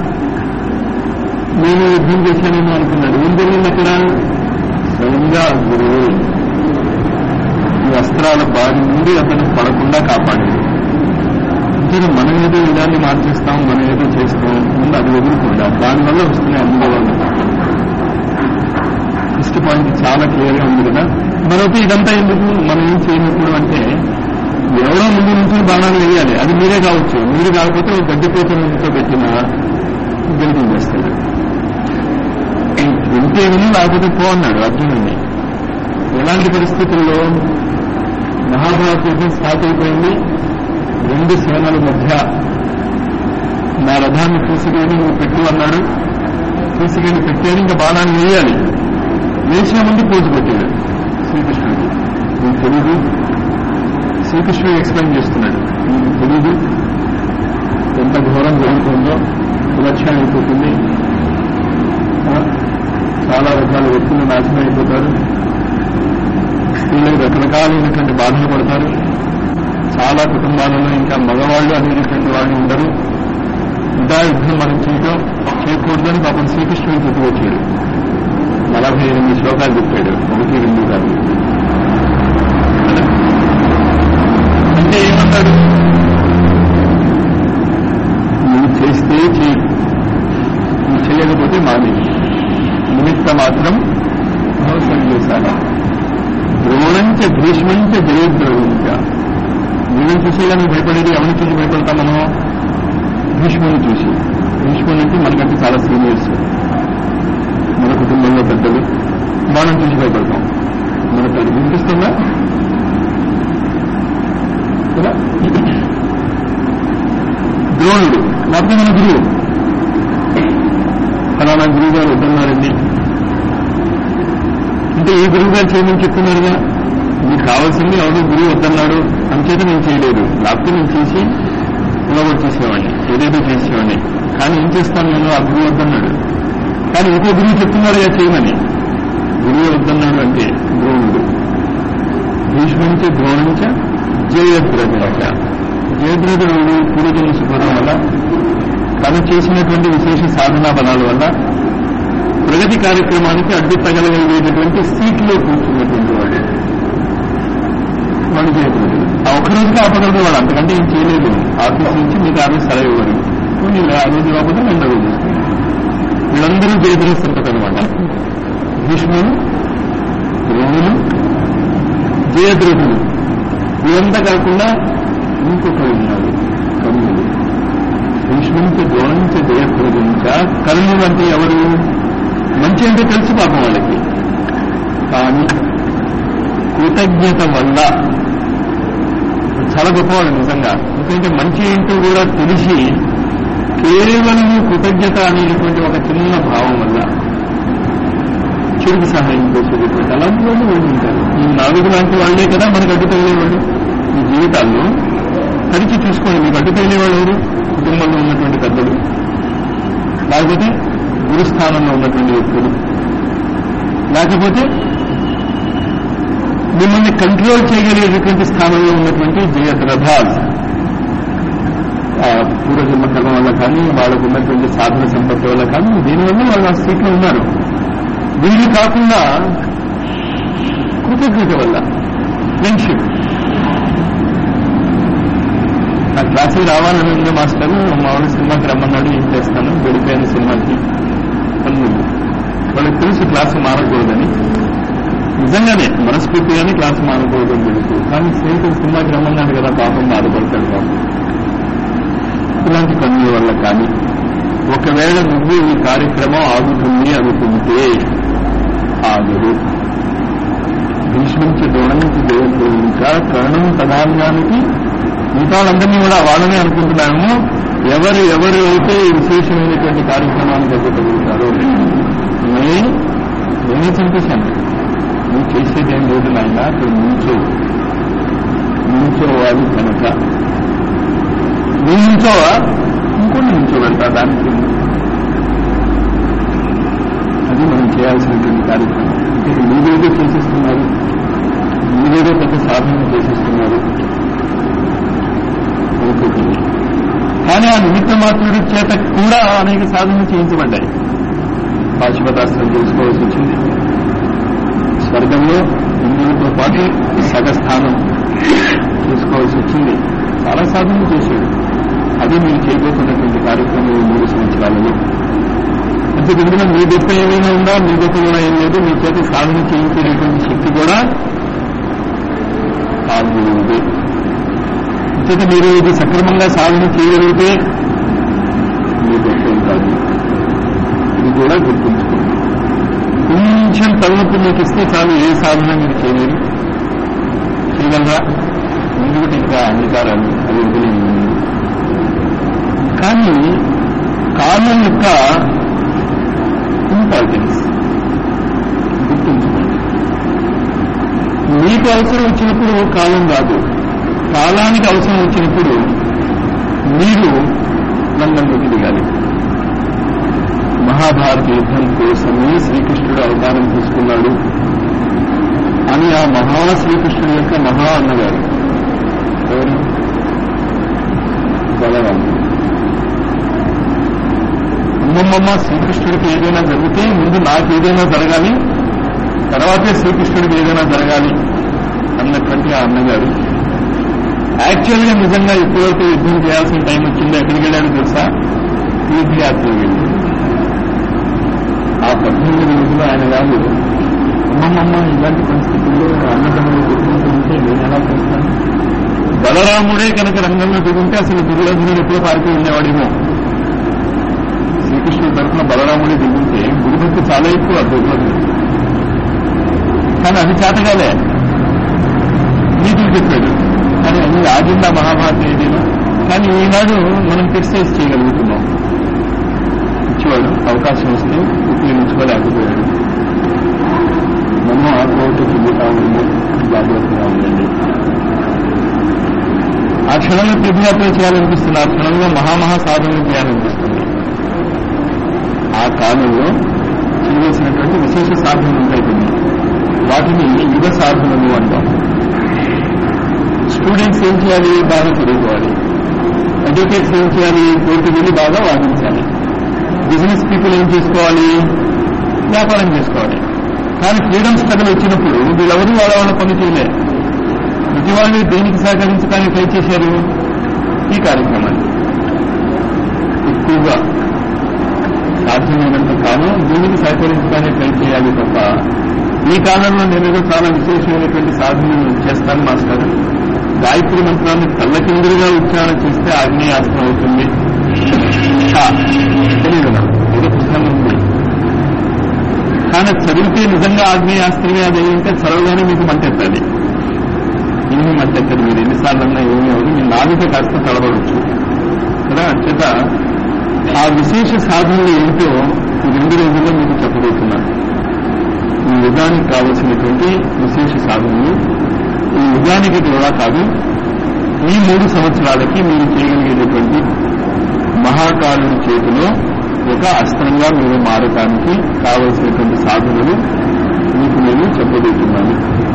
నేను యుద్ధం చేశానేమో అనుకున్నాడు. ఏం జరిగింది అక్కడ? స్వయంగా గురువు ఈ అస్త్రాల బారి నుండి అతను పడకుండా కాపాడాడు. అంటే మనం ఏదో విధాన్ని మార్చేస్తాం, మనం ఏదో చేస్తాం, ముందు అది వదులుకుండా దానివల్ల వస్తున్నాయి అనుభవాలు. ఫస్ట్ పాయింట్ చాలా క్లియర్ గా ఉంది కదా. మరొకటి ఇదంతా ఎందుకు మనం ఏం చేయనప్పుడు అంటే, ఎవరో ముందు నుంచి బాణాలు వేయాలి, అది మీరే కావచ్చు, మీరు కాకపోతే గడ్డిపోత ముందుతో పెట్టినా గెలిపించేస్తాడు. వింటే విని లేకపోతే పో అన్నాడు అర్జునుడిని. ఎలాంటి పరిస్థితుల్లో మహాభారత యుద్ధం స్టార్ట్ అయిపోయింది, రెండు సేనల మధ్య నా రథాన్ని తీసుకెళ్ళి నువ్వు పెట్టు అన్నాడు. తీసుకెళ్ళి పెట్టేది, ఇంకా బాణాన్ని వేయాలి. వేసిన ముందు పోజు పెట్టాడు శ్రీకృష్ణుడికి. నీకు తెలీదు, శ్రీకృష్ణుడు ఎక్స్ప్లెయిన్ చేస్తున్నాడు, నీకు తెలీదు ఎంత ఘోరం జరుగుతుందో, విలక్షణం అయిపోతుంది, చాలా రకాల వ్యక్తులు నాశనం అయిపోతారు, స్త్రీలకు రకరకాలైనటువంటి బాధలు పడతారు, చాలా కుటుంబాలలో ఇంకా మగవాళ్ళు అనేటువంటి వాళ్ళు ఉండరు, ఇంకా యుద్ధం మనం చేయటం చేయకూడదని పాపం శ్రీకృష్ణుడు చెప్పుకొచ్చాడు. నలభై ఎనిమిది శ్లోకాలు చెప్పాడు, ఒకటి రెండు కాదు. అంటే ఏమన్నాడు, నువ్వు చేస్తే చేయి, నువ్వు చేయకపోతే మానే, నిమిత్త మాత్రం అవసరం చేశాను. ద్రోణంచ భీష్మంచ జయద్రోణంచ. వీళ్ళని చూసేలా నువ్వు భయపడేది ఎవరిని చూసి భయపడతాం మనం? భీష్ముని చూసి. భీష్ముని అంటే మనకంటే చాలా సీనియర్స్, మన కుటుంబంలో పెద్దలు, వాళ్ళని చూసి భయపడతాం. మన తల్లి వినిపిస్తుందా కదా? ద్రోణుడు లేకపోతే మన గురువు, ఫలానా గురువు గారు వద్దన్నారండి అంటే ఈ గురువు గారు చేయమని చెప్తున్నారుగా, మీకు కావాల్సింది ఎవరు గురువు వద్దన్నాడు అంచేత నేను చేయలేదు, లేకపోతే నేను చేసి నిలబడి చేసేవాడిని, ఏదేదో చేసేవాడిని. కానీ ఏం చేస్తాను నేను, ఆ గురువు వద్దన్నాడు. కానీ ఇంకో గురువు చెప్తున్నాడు కదా చేయమని, గురువు వద్దన్నాడు అంటే ద్రోణుడు. భీష్మునిచ ద్రోణించ జయద్రథ. జయద్రథుడు పూర్వజన్మ సుఖం వల్ల, తను చేసినటువంటి విశేష సాధనా బలాల వల్ల ప్రగతి కార్యక్రమానికి అడ్డు తగలగలిగేటటువంటి సీట్లో కూర్చున్నటువంటి వాడు వాడు జయద్రథుడు. ఆ ఒక్కరోజుగా ఆపగలదు వాడు, అంతకంటే ఏం చేయలేదు. ఆఫీస్ నుంచి మీకు ఆఫీస్ సెలవు ఇవ్వరు, ఆ రోజు కాకపోతే రెండో రోజు. వీళ్ళందరూ జయద్రథ సంపద అనమాట. భీష్ముడు, ద్రోణులు, జయద్రథుడు. వీళ్ళంతా కాకుండా ఇంకొకరు ఉన్నారు, కర్ణుడు. భీష్మునికి ద్రోణించ జయద్రథుంచ. కర్ణుడు అంటే ఎవరు? మంచి అంటే తెలుసు పాపం వాళ్ళకి, కానీ కృతజ్ఞత వల్ల చాలా గొప్పవాడు నిజంగా. ఎందుకంటే మంచి ఏంటో కూడా తెలిసి కేవలం కృతజ్ఞత అనేటువంటి ఒక చిన్న భావం వల్ల చెడుకు సహాయం చేసేటటువంటి అలాంటి వాళ్ళు వాళ్ళు ఉంటారు. ఈ నాలుగు లాంటి వాళ్లే కదా మనకు అడ్డు తగిలేవాళ్ళు. ఈ జీవితాల్లో తరిచి చూసుకోండి, మీకు అడ్డు తగిలేవాళ్ళు ఎవరు? కుటుంబంలో ఉన్నటువంటి పెద్దలు, లేకపోతే గురుస్థానంలో ఉన్నటువంటి వ్యక్తులు, లేకపోతే మిమ్మల్ని కంట్రోల్ చేయగలిగేటువంటి స్థానంలో ఉన్నటువంటి జయద్రథాలు. పూర్వజన్మ కర్మ వల్ల కానీ, వాళ్ళకు ఉన్నటువంటి సాధన సంపత్తి వల్ల కానీ, దీనివల్ల వాళ్ళు ఆ స్థితిలో ఉన్నారు. వీళ్ళు కాకుండా కృతజ్ఞత వల్ల, ఫ్రెండ్షిప్. నా క్లాసుకి రావాలని ఉంది మాస్టర్, మామూలు సినిమాకి రమ్మన్నాడు, ఏం చేస్తాను, వెళ్ళిపోయిన సినిమాకి పనులు. వాళ్ళకి తెలుసు క్లాసు మారకూడదని, నిజంగానే మనస్ఫూర్తిగానే క్లాసు మారకూడదని తెలుసు. కానీ స్నేహితుడు సినిమాకి రమ్మన్నాడు కదా, పాపం బాధపడతాడు పాపం. ఇలాంటి పనుల వల్ల కానీ, ఒకవేళ నువ్వు ఈ కార్యక్రమం ఆగుతుంది అనుకుంటే ఆగదు. భీష్మించి ద్రోణించి జయద్రోణించ కర్ణం ప్రధానానికి మిగతా వాళ్ళందరినీ కూడా వాళ్ళనే అనుకుంటున్నాము. ఎవరు ఎవరు అయితే ఈ విశేషమైనటువంటి కార్యక్రమాన్ని జరుగుతారో నేను నేనే చంపేశాను. నువ్వు చేసేదేం లేదు నాయన, అక్కడ నుంచో నుంచోవాలి కనుక నువ్వు నుంచోవా, ఇంకోటి నుంచో వెళ్తా. దానికి అది మనం చేయాల్సినటువంటి కార్యక్రమం. అంటే మీరేదో చేసేస్తున్నారు, మీరేదో పెద్ద సాధన చేసేస్తున్నారు అనుకుంటుంది. కానీ ఆ నిమిత్త మాత్రుడి చేత కూడా అనేక సాధనలు చేయించబడ్డాయి. పాశుపతాస్త్రం తెలుసుకోవాల్సి వచ్చింది. స్వర్గంలో ఇంద్రుడితో పాటు సగస్థానం తీసుకోవాల్సి వచ్చింది. చాలా సాధన చేశాడు. అది మీరు చేయబోతున్నటువంటి కార్యక్రమం ఈ మూడు సంవత్సరాలలో. అంటే ఇందులో మీ గొప్ప ఏమైనా ఉందా? మీ గొప్ప కూడా ఏం లేదు. మీ చేత సాధన చేయించేటువంటి శక్తి కూడా కాదు. అంచేత మీరు ఇది సక్రమంగా సాధన చేయగలిగితే మీ గొప్ప కాదు. ఇది కూడా గుర్తుంచుకోండి. కొంచెం తలనొప్పి మీకు ఇస్తే చాలు, ఏ సాధన మీరు చేయలేరు. చేయగలరా? ముందుకు ఇంకా అంగీకారాలు అది వదిలేదు. కానీ కాలం యొక్క ఇంపార్టెన్స్ గుర్తుంచుకోండి. మీకు అవసరం వచ్చినప్పుడు కాలం రాదు. కాలానికి అవసరం వచ్చినప్పుడు మీరు రంగంలోకి దిగాలి. మహాభారత యుద్ధం కోసమే శ్రీకృష్ణుడు అవతారం తీసుకున్నాడు అని ఆ మహా శ్రీకృష్ణుడి యొక్క మహా అన్నగారు ఎవరు? బలరాముడు. అమ్మమ్మమ్మ శ్రీకృష్ణుడికి ఏదైనా జరిగితే ముందు నాకు ఏదైనా జరగాలి, తర్వాతే శ్రీకృష్ణుడికి ఏదైనా జరగాలి అన్నటువంటి ఆ అన్నగారు యాక్చువల్గా నిజంగా ఎప్పుడైతే యుద్ధం చేయాల్సిన టైం వచ్చిందో ఎక్కడికి వెళ్ళాడో తెలుసా? తీర్థయాత్రకి వెళ్ళి ఆ పద్దెనిమిది రోజులు ఆయన వాళ్ళు అమ్మమ్మమ్మ ఇలాంటి పరిస్థితుల్లో అన్నదమ్ములు దిగుతుంటే నేను ఎలా చేస్తాను? బలరాముడే కనుక రంగంలో దిగుంటే అసలు దుర్యోధనుడు ఎప్పుడో పారిపోయి ఉండేవాడేమో. శ్రీకృష్ణుడి తరఫున బలరాముడే దిగుంటే గురుభక్తి చాలా ఎక్కువ దుర్యోధనుడు. కానీ అది చేతగాలే, నీతులు చెప్పాడు. కానీ అది ఆగిందా మహాభారతం ఏదైనా? కానీ ఈనాడు మనం క్రిటిసైజ్ చేయగలుగుతున్నాం. ఇచ్చేవాడు అవకాశం వస్తే ఉపయోగించుకోలేకపోయాడు. మనం ఆత్మహత్య చెందుతా ఉంది, జాగ్రత్తగా ఉండండి. ఆ క్షణంలో తీర్థయాత్ర చేయాలనిపిస్తుంది, ఆ క్షణంలో మహామహా సాధనలు చేయాలనిపిస్తుంది. ఆ కాలంలో చేయవలసినటువంటి విశేష సాధనలు ఉంటాయి కొన్ని. వాటిని యుగ సాధనలు అంటాం. స్టూడెంట్స్ ఏం చేయాలి? బాగా చదువుకోవాలి. అడ్వకేట్స్ ఏం చేయాలి? కోర్టు వెళ్ళి బాగా వాదించాలి. బిజినెస్ పీపుల్ ఏం చేసుకోవాలి? వ్యాపారం చేసుకోవాలి. కానీ ఫ్రీడమ్ స్ట్రగల్ వచ్చినప్పుడు వీళ్ళెవరూ వాళ్ళ వాళ్ళ పని చేయలేరు. ప్రతి వాళ్ళు దేనికి సహకరించడానికి ట్రై చేశారు? ఈ కార్యక్రమాన్ని ఎక్కువగా సాధ్యమైనంత కాలం దీనికి సహకరించడానికి ట్రై చేయాలి తప్ప ఈ కాలంలో నేను చాలా విశేషమైనటువంటి సాధనలు చేస్తాను మాస్టర్, గాయత్రి మంత్రాన్ని కళ్ళకిందులుగా ఉచ్చారణ చేస్తే ఆగ్నేయాస్త్రం అవుతుంది తెలియదు నాకు, ఏదో పుస్తకం ఉంది. కానీ చదివితే నిజంగా ఆగ్నేయాస్త్రమే అది అంటే చదవగానే మీకు మంటెత్తాలి. ఏమి మంటెత్తది? మీరు ఎన్నిసార్లన్నా ఏమీ అవ్వదు. మీ నాలుక కాస్త తడబడవచ్చు కదా. అంచేత ఆ విశేష సాధనలు ఏమిటో ఈ రెండు రోజుల్లో మీకు చెప్పబోతున్నాను. ఈ యుగానికి కావలసినటువంటి విశేష సాధనలు ఈ యుగానికి కూడా కాదు, ఈ మూడు సంవత్సరాలకి మీరు చేయగలిగేటటువంటి మహాకాలుడి చేతిలో ఒక అస్త్రంగా మీరు మారటానికి కావలసినటువంటి సాధనలు మీకు నేను చెప్పబోతున్నాను.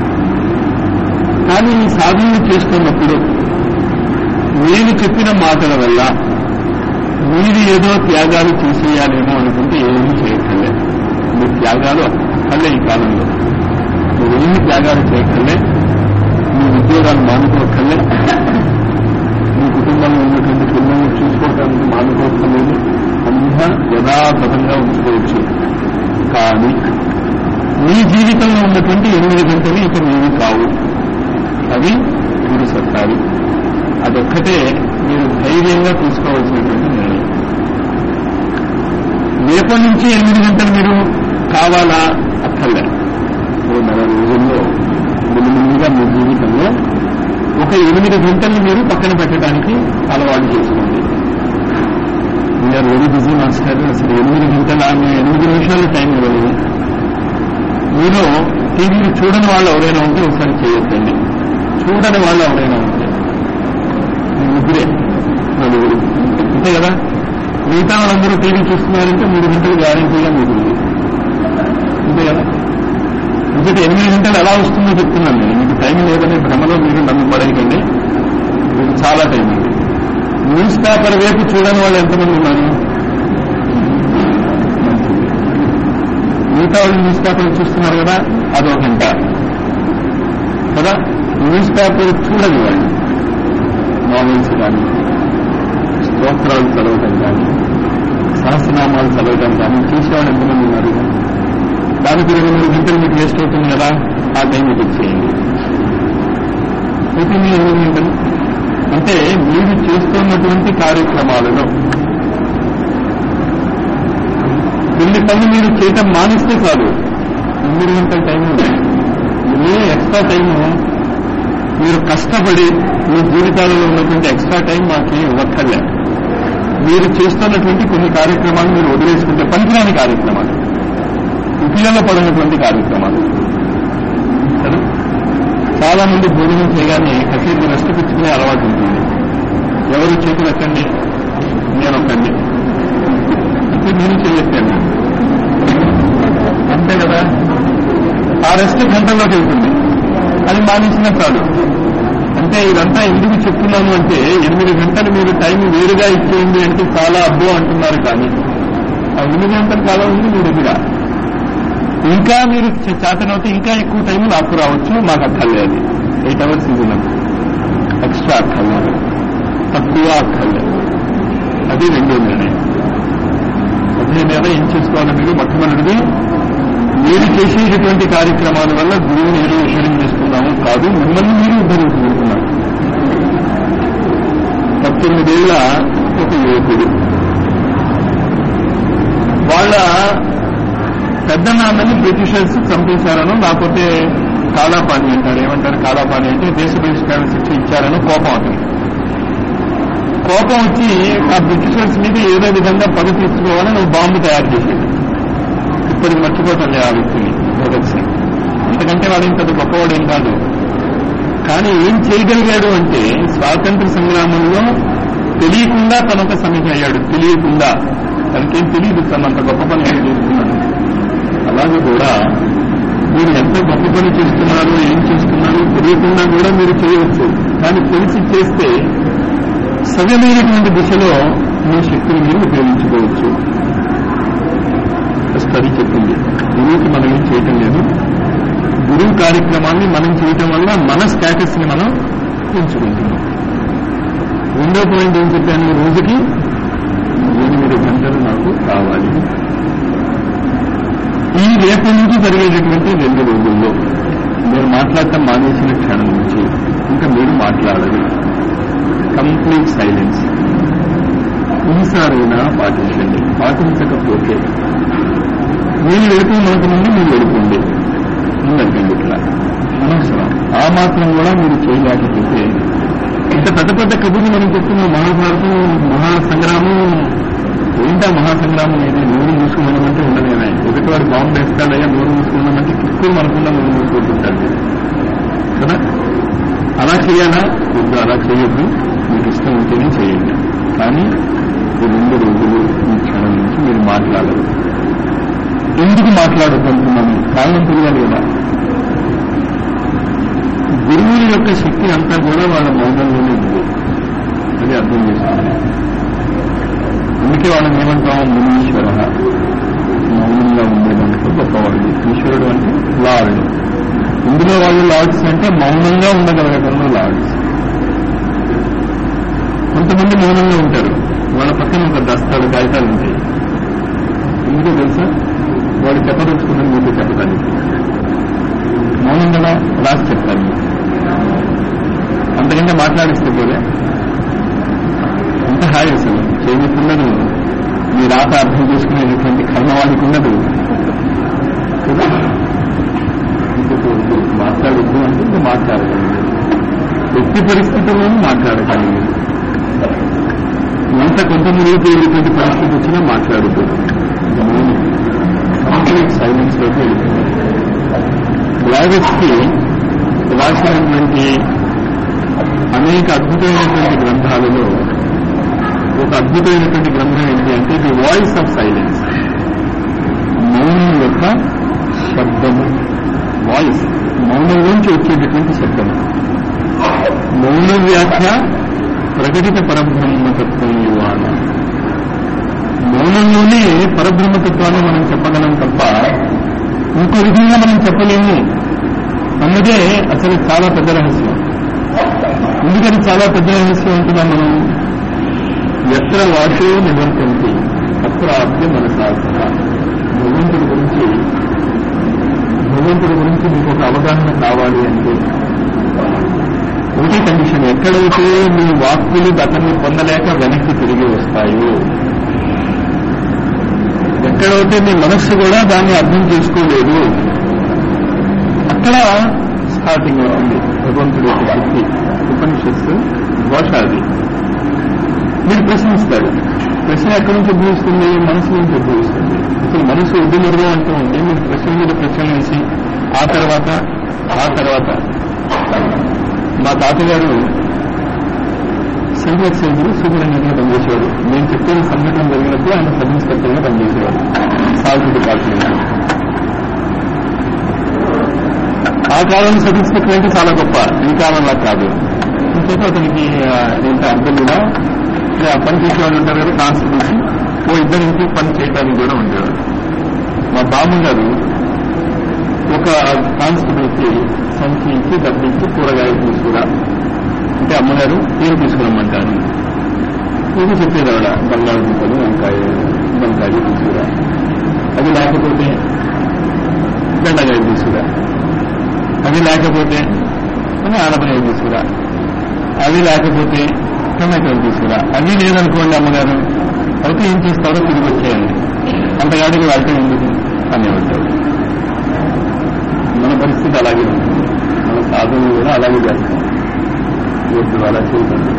కానీ ఈ సాధనలు చేస్తున్నప్పుడు నేను చెప్పిన మాటల వల్ల మీరు ఏదో త్యాగాలు చేసేయాలేమో అనుకుంటే ఏమీ చేయక్కర్లే. మీ త్యాగాలు అక్కర్లే. ఈ కాలంలో మీరేమి త్యాగాలు చేయక్కర్లే. మీ ఉద్యోగాలు మానుకోక్కర్లే. మీ కుటుంబంలో ఉన్నటువంటి పిల్లల్ని చూసుకోవడానికి మానుకోక్కర్లేదు. అంతా యథాతథంగా ఉంచుకోవచ్చు. కానీ మీ జీవితంలో ఉన్నటువంటి ఎనిమిది గంటలు ఇక మీవి కావు, అవి గురు సత్తావి. అదొక్కటే మీరు ధైర్యంగా తీసుకోవాల్సినటువంటి నిర్ణయం. రేపటి నుంచి ఎనిమిది గంటలు మీరు కావాలా? అక్కర్లే. నెల రోజుల్లో ముందుగా మీ జీవితంలో ఒక ఎనిమిది గంటలు మీరు పక్కన పెట్టడానికి అలవాటు చేసుకోండి. వీఆర్ వెరీ బిజీ మాస్టర్, అసలు ఎనిమిది గంటల ఎనిమిది నిమిషాలు టైం ఇవ్వలేదు. మీరు టీవీ చూడని వాళ్ళు ఎవరైనా ఉంటే ఒకసారి చేయొద్దండి. చూడని వాళ్ళు ఎవరైనా ఉంటే ముగ్గురే నలుగురు అంతే కదా. మిగతా వాళ్ళందరూ టీవీ చూస్తున్నారంటే మూడు గంటలు గ్యారెంటీగా మిగులుతుంది అంతే కదా. ఇంకటి ఎనిమిది గంటలు ఎలా వస్తుందో చెప్తున్నాను నేను. మీకు టైం లేదనే భ్రమలో మీరు నన్ను పడేయకండి. మీకు చాలా టైం ఉంది. న్యూస్ పేపర్ వైపు చూడని వాళ్ళు ఎంతమంది ఉన్నారు? మిగతా వాళ్ళు న్యూస్ పేపర్ చూస్తున్నారు కదా, అదో గంట. కదా. న్యూస్ పేపర్ చూడదు వాళ్ళు. నావెల్స్ కానీ, స్తోత్రాలు చదవటం కానీ, సహస్రనామాలు చదవటం కానీ చేసేవాళ్ళు ఎంతమంది ఉన్నారు? దానికి ఇరవై మూడు గంటలు మీకు వేస్ట్ అవుతుంది కదా, ఆ టైం మీకు ఇచ్చేయండి. అయితే మీరు ఇరవై గంటలు అంటే మీరు చేస్తున్నటువంటి కార్యక్రమాలలో కొన్ని పనులు మీరు చేయటం మానేస్తే కాదు, ఎనిమిది గంటల టైం ఏ ఎక్స్ట్రా టైము మీరు కష్టపడి మీ జీవితాలలో ఉన్నటువంటి ఎక్స్ట్రా టైం మాకు ఇవ్వక్కర్లే. మీరు చేస్తున్నటువంటి కొన్ని కార్యక్రమాలు మీరు వదిలేసుకుంటే పనికిరాని కార్యక్రమాలు, ఉపయోగ పడినటువంటి కార్యక్రమాలు కదా. చాలా మంది భోజనం చేయగానే కసేపు రెస్ట్ పుచ్చుకునే అలవాటు ఉంటుంది. ఎవరు చేతులు ఎక్కండి, నేను ఒక్కండి అంటే నేను చేయొచ్చండి అంతే కదా. ఆ రెస్ట్ గంటల్లోకి వెళ్తుంది, అది మానేసినా చాలు. అంటే ఇదంతా ఎందుకు చెప్తున్నాను అంటే ఎనిమిది గంటలు మీరు టైం వేరుగా ఇచ్చేయండి అంటే చాలా అబ్బో అంటున్నారు. కానీ ఆ ఎనిమిది గంటల కాలం ఉంది మీ దగ్గర. ఇంకా మీరు చేతనవుతే ఇంకా ఎక్కువ టైం నాకు రావచ్చు, మాకు అక్కర్లేదు. ఎయిట్ అవర్స్ ఇది నాకు ఎక్స్ట్రా అక్కర్లేదు, తక్కువ అక్కర్లేదు. అది రెండో నిర్ణయం. అదే మీద ఏం చేసుకోవాలి మీరు? మొట్టమొదటిది మీరు చేసేటటువంటి కార్యక్రమాల వల్ల గురువుని ఏదో ఉద్ధరించేస్తున్నాము కాదు, మిమ్మల్ని మీరు ఉద్ధరించుకుంటున్నారు. పద్దెనిమిదేళ్ల ఒక యువకుడు వాళ్ళ పెద్ద నాన్నని బ్రిటిషర్స్ చంపేశారనో లేకపోతే కాలాపాని అంటారు. ఏమంటారు కాలాపాని అంటే దేశ బహిష్కరణ శిక్ష ఇచ్చారనో కోపం అతను. కోపం వచ్చి ఆ బ్రిటిషర్స్ మీద ఏదో విధంగా పని తీసుకోవాలని నువ్వు బాంబు తయారు చేసేది. ఇప్పటికి మర్చిపోతాను ఆ వ్యక్తిని, భగత్ సింగ్. అంతకంటే వాడు ఇంత గొప్పవాడు ఏం కాదు. కానీ ఏం చేయగలిగాడు అంటే స్వాతంత్ర సంగ్రామంలో తెలియకుండా తనొక సమితి అయ్యాడు. తెలియకుండా తనకేం తెలియదు తను అంత గొప్ప పని ఏం చేస్తున్నాడు. అలాగే కూడా మీరు ఎంత గొప్ప పని చేస్తున్నారో ఏం చేస్తున్నారో తెలియకుండా కూడా మీరు చేయవచ్చు. కానీ తెలిసి చేస్తే సవ్యమైనటువంటి దిశలో మీ శక్తిని మీరు ఉపయోగించుకోవచ్చు. స్టడీ చెప్పింది గురువుకి మనం ఏం చేయటం లేదు. గురువు కార్యక్రమాన్ని మనం చేయటం వల్ల మన స్టేటస్ ని మనం పెంచుకుంటున్నాం. రెండో పాయింట్ ఏం చెప్పాను, రోజుకి ఎనిమిది గంటలు నాకు కావాలి. ఈ రేపు నుంచి జరిగేటటువంటి రెండు రోజుల్లో మీరు మాట్లాడటం మానేసిన క్షణం నుంచి ఇంకా మీరు మాట్లాడరు. కంప్లీట్ సైలెన్స్ ఈసారైనా పాటించండి. పాటించకపోతే మీరు వెళుతూ మాట నుండి మీరు వెళ్ళిపోండి, ముందండి. ఇట్లా అనవసరం. ఆ మాత్రం కూడా మీరు చేయలేకపోతే ఇంత పెద్ద పెద్ద కబుర్లు మనం చెప్తున్నాం. మహాభారతం, మహాసంగ్రామం ఏంటా మహాసంగ్రామం ఏది? నూరు మూసుకున్నామంటే ఉండలేదా? ఒకటి వాడు బాంబు వేస్తాడయ్యా నూరు మూసుకున్నామంటే కిక్కులు మనకుండా నూరు మూసుకుంటుంటాడు కదా. అలా చేయాలా వద్దు? అలా చేయొద్దు. మీకు ఇష్టం ఉంటేనే చేయండి. కానీ ఈ రెండు రోజులు ఈ క్షణం నుంచి మీరు మాట్లాడరు. ఎందుకు మాట్లాడుకుంటున్నాము? కారణం తెలియాలి కదా. గురువుల యొక్క శక్తి అంతా కూడా వాళ్ళ మౌనంలోనే ఉంది. అది అర్థం చేసుకోవాలి. అందుకే వాళ్ళని ఏమంటాం? మునీశ్వర. మౌనంగా ఉండేదాంట్లో గొప్పవాడు. ఈశ్వరుడు అంటే లార్డ్. ఇందులో వాళ్ళు లార్డ్స్ అంటే మౌనంగా ఉండగలగడంలో లార్డ్స్. కొంతమంది మౌనంగా ఉంటారు. వాళ్ళ పక్కన ఒక దస్తాలు కాగితాలు ఉంటాయి. ఎందుకో తెలుసా? వాడు చెప్పదలుచుకున్నది మీకు చెప్పడానికి. మౌనం కదా రాసి చెప్తాను. అంతకంటే మాట్లాడిస్తే పోలే అంత హాయి అసలు చేయకున్నది. మీ రాత అర్థం చేసుకునేటువంటి కర్మ వాళ్ళకి ఉన్నది కదా. మాట్లాడద్దు అంటే ఇంకా మాట్లాడగలిగింది. ఎట్టి పరిస్థితుల్లోనూ మాట్లాడగలిగింది. ఎంత కొంత మునిగిపోయేటువంటి పరిస్థితి వచ్చినా మాట్లాడుతూ కంప్లీట్ సైలెన్స్ లోకి వెళ్ళిపోయింది. బ్లాగెట్స్కి రాసినటువంటి అనేక అద్భుతమైనటువంటి గ్రంథాలలో ఒక అద్భుతమైనటువంటి గ్రంథం ఏంటి అంటే ది వాయిస్ ఆఫ్ సైలెన్స్. మౌనం యొక్క శబ్దము. వాయిస్ మౌనంలోంచి వచ్చేటటువంటి శబ్దము. మౌన వ్యాఖ్య ప్రకటిత పరబ్రహ్మతత్వం యువాన. మౌనంలోనే పరబ్రహ్మతత్వాన్ని మనం చెప్పగలం తప్ప ఇంకో విధంగా మనం చెప్పలేము. అన్నదే అసలు చాలా పెద్ద రహస్యం. ఎందుకని చాలా పెద్ద రహస్యం అంటున్నాం మనం? ఎత్ర వాషో నివర్తంతి అత్ర ఆప్తి మన సాధన. భగవంతుడి గురించి భగవంతుడి గురించి మీకు ఒక అవగాహన కావాలి అంటే ఒకటే కండిషన్, ఎక్కడైతే మీ వాక్కులు అతన్ని పొందలేక వెనక్కి తిరిగి వస్తాయో, ఎక్కడైతే మీ మనస్సు కూడా దాన్ని అర్థం చేసుకోలేదు, అక్కడ స్టార్టింగ్ లో ఉంది భగవంతుడి యొక్క శక్తి. ఉపనిషత్తు భాష అది. మీరు ప్రశ్నిస్తాడు. ప్రశ్న ఎక్కడి నుంచి ఉద్భవిస్తుంది? మనసు నుంచి ఉద్భవిస్తుంది. అసలు మనసు ఉద్యమరుగా అంటూ ఉంటే మీరు ప్రశ్న మీద ప్రశ్న వేసి ఆ తర్వాత ఆ తర్వాత మా తాతగారు సివిల్ ఎక్సైజ్ సూపరింటెండెంట్గా పనిచేసేవాడు. నేను చెప్పిన సంఘటన జరిగినప్పుడు ఆయన సబ్ ఇన్స్పెక్టర్గా పనిచేసేవాడు సాల్ట్ డిపార్ట్మెంట్. ఆ కాలం సబ్ ఇన్స్పెక్టర్ అంటే చాలా గొప్ప, ఈ కాలంలో కాదు. ఇంకేతో అతనికి ఏంటో అర్థం కూడా పని చేసేవాళ్ళు ఉంటారు కదా, కాన్స్టిట్యూషన్ ఓ ఇద్దరి నుంచి పని చేయడానికి కూడా ఉండేవాడు. మా బామ్మగారు ఒక కానిస్టేబుల్కి సంచి ఇచ్చి డబ్బు ఇచ్చి కూరగాయలు తీసుకురా అంటే అమ్మగారు ఏం తీసుకురమ్మంటారు. ఇది చెప్పేది ఆవిడ, బంగాళదుంపలు వంకాయ వంకాయలు తీసుకురా, అది లేకపోతే బెండకాయలు తీసుకురా, అది లేకపోతే ఆనపకాయలు తీసుకురా, అవి లేకపోతే టమాటాలు తీసుకురా. అవి లేదనుకోండి అమ్మగారు, అయితే ఏం చేస్తారో తిరిగి వచ్చేయండి, అంతగాడికి వాళ్ళతో ఎందుకు అనేవాడు. మన పరిస్థితి అలాగే ఉంటుంది. మన సాధన కూడా అలాగే చేస్తాం. వద్దు అలా చేయకండి.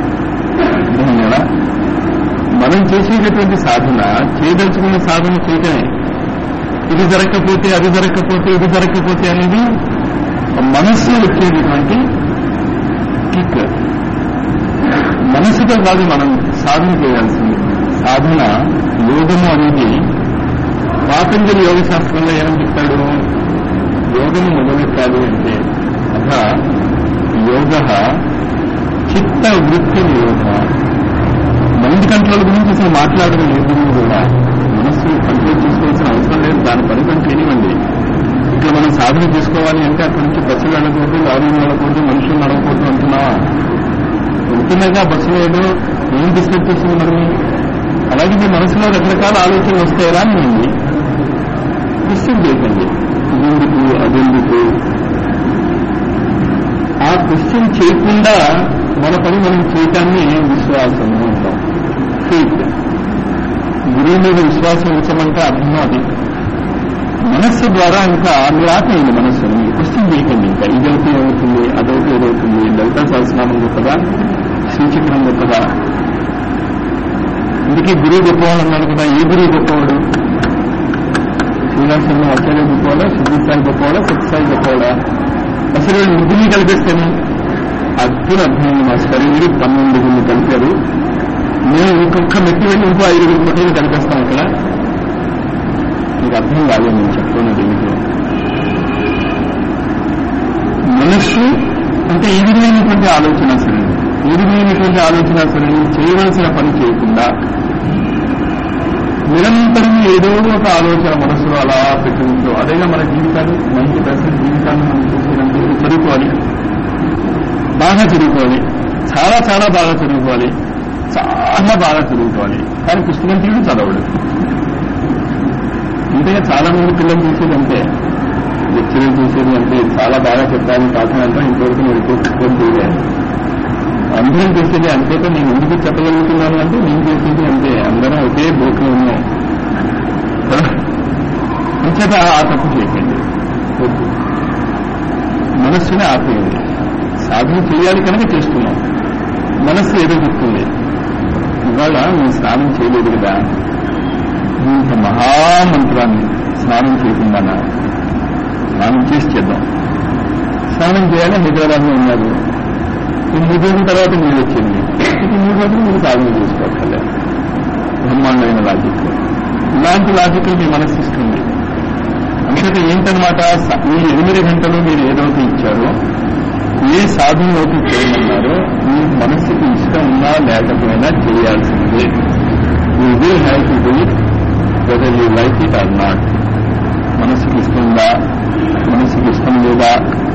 మనం చేసేటటువంటి సాధన, చేయదలుచుకున్న సాధన చేయటమే. ఇది జరగకపోతే అది జరగకపోతే ఇది జరగకపోతే అనేది మనస్సు వచ్చేటటువంటి కిక్. మనసుతో కాదు మనం సాధన చేయాల్సింది. సాధన యోగము అనేది పాతంజలి యోగ శాస్త్రంలో ఏమని చెప్తాడు? యోగము మొదలెట్టాలి అంటే అథ యోగ చిత్త వృత్తి యోగ. మైండ్ కంట్రోల్ గురించి అసలు మాట్లాడడం లేదు కూడా. మనస్సు కంట్రోల్ చేసుకోవాల్సిన అవసరం లేదు, దాని పని పని చేయనివ్వండి. ఇక్కడ మనం సాధన చేసుకోవాలి అంటే అక్కడి నుంచి బస్సులు వెళ్ళకూడదు, లారీలు వెళ్ళకూడదు, మనుషులు నడవకూడదు అంటున్నావా? ఉంటున్నాగా బస్సులో ఏదో ఏం డిస్టర్బ్ చేస్తుంది మరి? అలాగే మీ మనసులో రకరకాల ఆలోచనలు వస్తాయా అని ఉంది. క్వశ్చన్ చేయకండి, ఇదెందుకు అదెందుకు. ఆ క్వశ్చన్ చేయకుండా మన పని మనం చేయటాన్ని విశ్వాసం అంటాం. ఫెయిత్. గురువు మీద విశ్వాసం ఉంచమంటే అర్థం అది. మనస్సు ద్వారా ఇంకా మీరు ఆపేయండి మనస్సుని. క్వశ్చన్ చేయకండి. ఇంకా ఇదవుతూ ఏమవుతుంది, అదవుతూ ఏదవుతుంది, లలితా సహస్రనామం గొప్పదా, శ్రీచక్రం గొప్పదా? ఇందుకే గురువు గొప్పవాడు అన్నాడు కదా. ఏ గురువు గొప్పవాడు? శ్రీనివాస ఆచార్య గొప్పవాడా, సిద్ధిసాయి గొప్పవాడా, సత్యసాయి గొప్పవాడా? అసలు వీళ్ళు ముగ్గురిని కలిపేస్తాను. అద్భుత అర్థమైంది మాస్టర్. మీరు పన్నెండు గుళ్ళు కలిపారు. మేము ఇంకొక మెట్టి వెళ్ళి ఇంకో ఐదుగురు కొట్టేది కలిపేస్తాం అక్కడ. మీకు అర్థం కాదు నేను చెప్తున్నది ఏమిటో. మనస్సు అంటే ఈ విధమైనటువంటి ఆలోచన సరే, ఈ విధమైనటువంటి ఆలోచన సరే చేయవలసిన పని చేయకుండా నిరంతరం ఏదో ఒక ఆలోచన మనస్సులో అలా పెట్టుకుంటూ, అదేగా మన జీవితాన్ని మంచి పర్సెంట్ జీవితాన్ని మనం చూసినందుకు చదువుకోవాలి, బాగా చదువుకోవాలి, చాలా చాలా బాగా చదువుకోవాలి, చాలా బాగా చదువుకోవాలి. కానీ పుస్తకం తీయడం చదవడు. ఇంతగా చాలా మంది పిల్లలు చూసేది అంతే, లెక్చరర్ చూసేది అంటే చాలా బాగా చెప్పాలని పాఠం అంతా ఇంతవరకు నేను పుస్తకం తీయాలి. అందరం చేసేది అంతేతో నేను ఎందుకు చెప్పగలుగుతున్నాను అంటే నేను చేసేది అంతే. అందరం ఒకే బోట్లో ఉన్నాం. అంచేత ఆ తప్పు చేయకండి. మనస్సునే ఆపేయండి. సాధన చేయాలి కనుక చేస్తున్నాం. మనస్సు ఏదో చెప్తుంది, ఇవాళ నేను స్నానం చేయలేదు కదా, ఇంత మహామంత్రాన్ని స్నానం చేయకుండా స్నానం చేసి చేద్దాం. స్నానం చేయాలి, హైదరాబాద్లో ఉన్నారు. ఈ మూడు రోజుల తర్వాత మీరు వచ్చింది. ఈ మూడు రోజులు మీరు సాధన చేసుకోవాలి. బ్రహ్మాండమైన లాజిక్. ఇలాంటి లాజిక్ మీ మనస్సు ఇస్తుంది. అందుకే ఏంటనమాట, ఈ ఎనిమిది గంటలు మీరు ఏదైతే ఇచ్చారో, ఏ సాధనలోకి చేయమన్నారో మీ మనస్సుకి ఇష్టం ఉన్నా లేకపోయినా చేయాల్సిందే. You will have to do it whether you like it or not. మనస్సుకి ఇష్టం ఉందా, మనస్సుకి ఇష్టం లేదా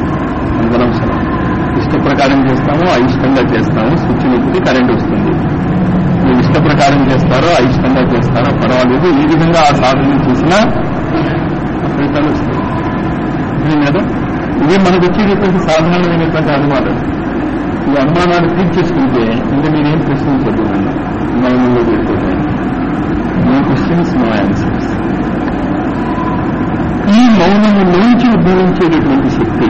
చేస్తామో అయిష్టంగా చేస్తామో స్విచ్ నొక్కితే కరెంట్ వస్తుంది. మీరు ఇష్ట ప్రకారం చేస్తారో అయిష్టంగా చేస్తారో పర్వాలేదు, ఈ విధంగా ఆ సాధన చేసినా ఫలితాలు వస్తాయి. ఇదే కదా, ఇదే మనకు వచ్చేటటువంటి సాధారణమైనటువంటి అనుమానం. ఈ అనుమానాలు క్లిక్ చేసుకుంటే ఇంకా మీరేం ప్రశ్నించద్దు, నన్ను మౌనంలో వెళ్ళిపోతాయి. No questions, no answers. ఈ మౌనము నుంచి ఉద్భవించేటటువంటి శక్తి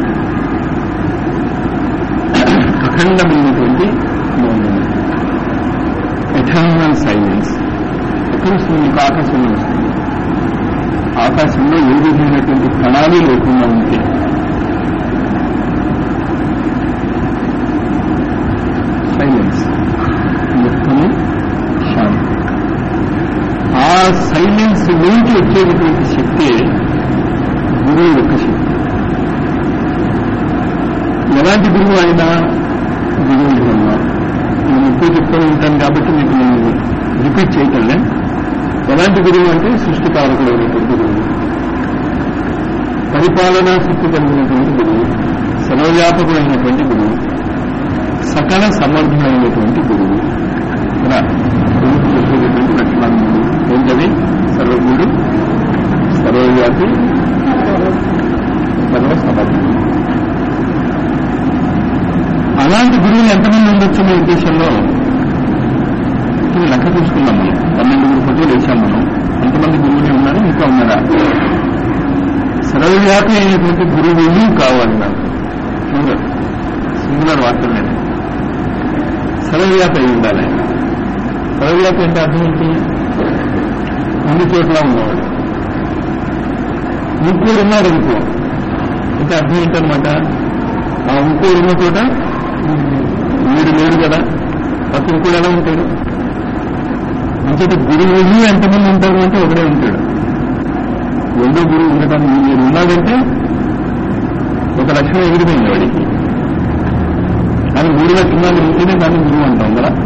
అఖండమైనటువంటి మౌనము, ఎటర్నల్ సైలెన్స్. ఎక్కడ వస్తుంది? మీకు ఆకాశంలో వస్తుంది. ఆకాశంలో ఏ విధమైనటువంటి కణాలు లేకుండా ఉంటే సైలెన్స్, మొత్తము శాంతి. ఆ సైలెన్స్ నుంచి వచ్చేటటువంటి శక్తి గురువు యొక్క శక్తి. ఎలాంటి గురువు అయినా గురువు వల్ల నేను ఎక్కువ చెప్తూ ఉంటాను కాబట్టి మీకు నేను రిపీట్ చేయగలనే. ఎలాంటి గురువు అంటే సృష్టికారకుడైనటువంటి గురువు, పరిపాలనా శక్తి కలిగినటువంటి గురువు, సర్వవ్యాపకుడైనటువంటి గురువు, సకల సమర్థమైనటువంటి గురువు. చెప్పేటటువంటి లక్షణాలు ఏంటవి? సర్వజ్ఞుడు, సర్వవ్యాపి, సర్వసమర్థుడు. అలాంటి గురువులు ఎంతమంది ఉండొచ్చు మీ ఉద్దేశంలో? లెక్క చూసుకున్నాం మనం. పన్నెండుగురు ఫోటోలు వేసాం మనం. ఎంతమంది గురువులు ఉన్నారు? ఇంకా ఉన్నారా? సర్వవ్యాపి అయినటువంటి గురువులు కావాలి నాకు. సింగులర్ సింగులర్ వార్తలు నేను సర్వవ్యాపి అయి ఉండాలి. సర్వవ్యాపి అంటే అర్థం ఏంటి? అన్ని చోట్ల ఉన్నవాడు. ఇంకోడు ఉన్నాడు అనుకో అంటే అర్థం ఏంటనమాట? ఆ ఇంకోడు ఉన్న చోట వీడు లేడు కదా, అసలు ఇంకోడు ఎలా ఉంటాడు? అంచేత గురువులు ఎంతమంది ఉంటారు అంటే ఒకడే ఉంటాడు. రెండో గురువు ఉండటానికి మీరు ఉన్నాడంటే ఒక లక్షణం ఎగిరిపోయింది వాడికి. కానీ మూడు లక్షణాలు ఉంటేనే దాన్ని గురువు అంటాం కదా.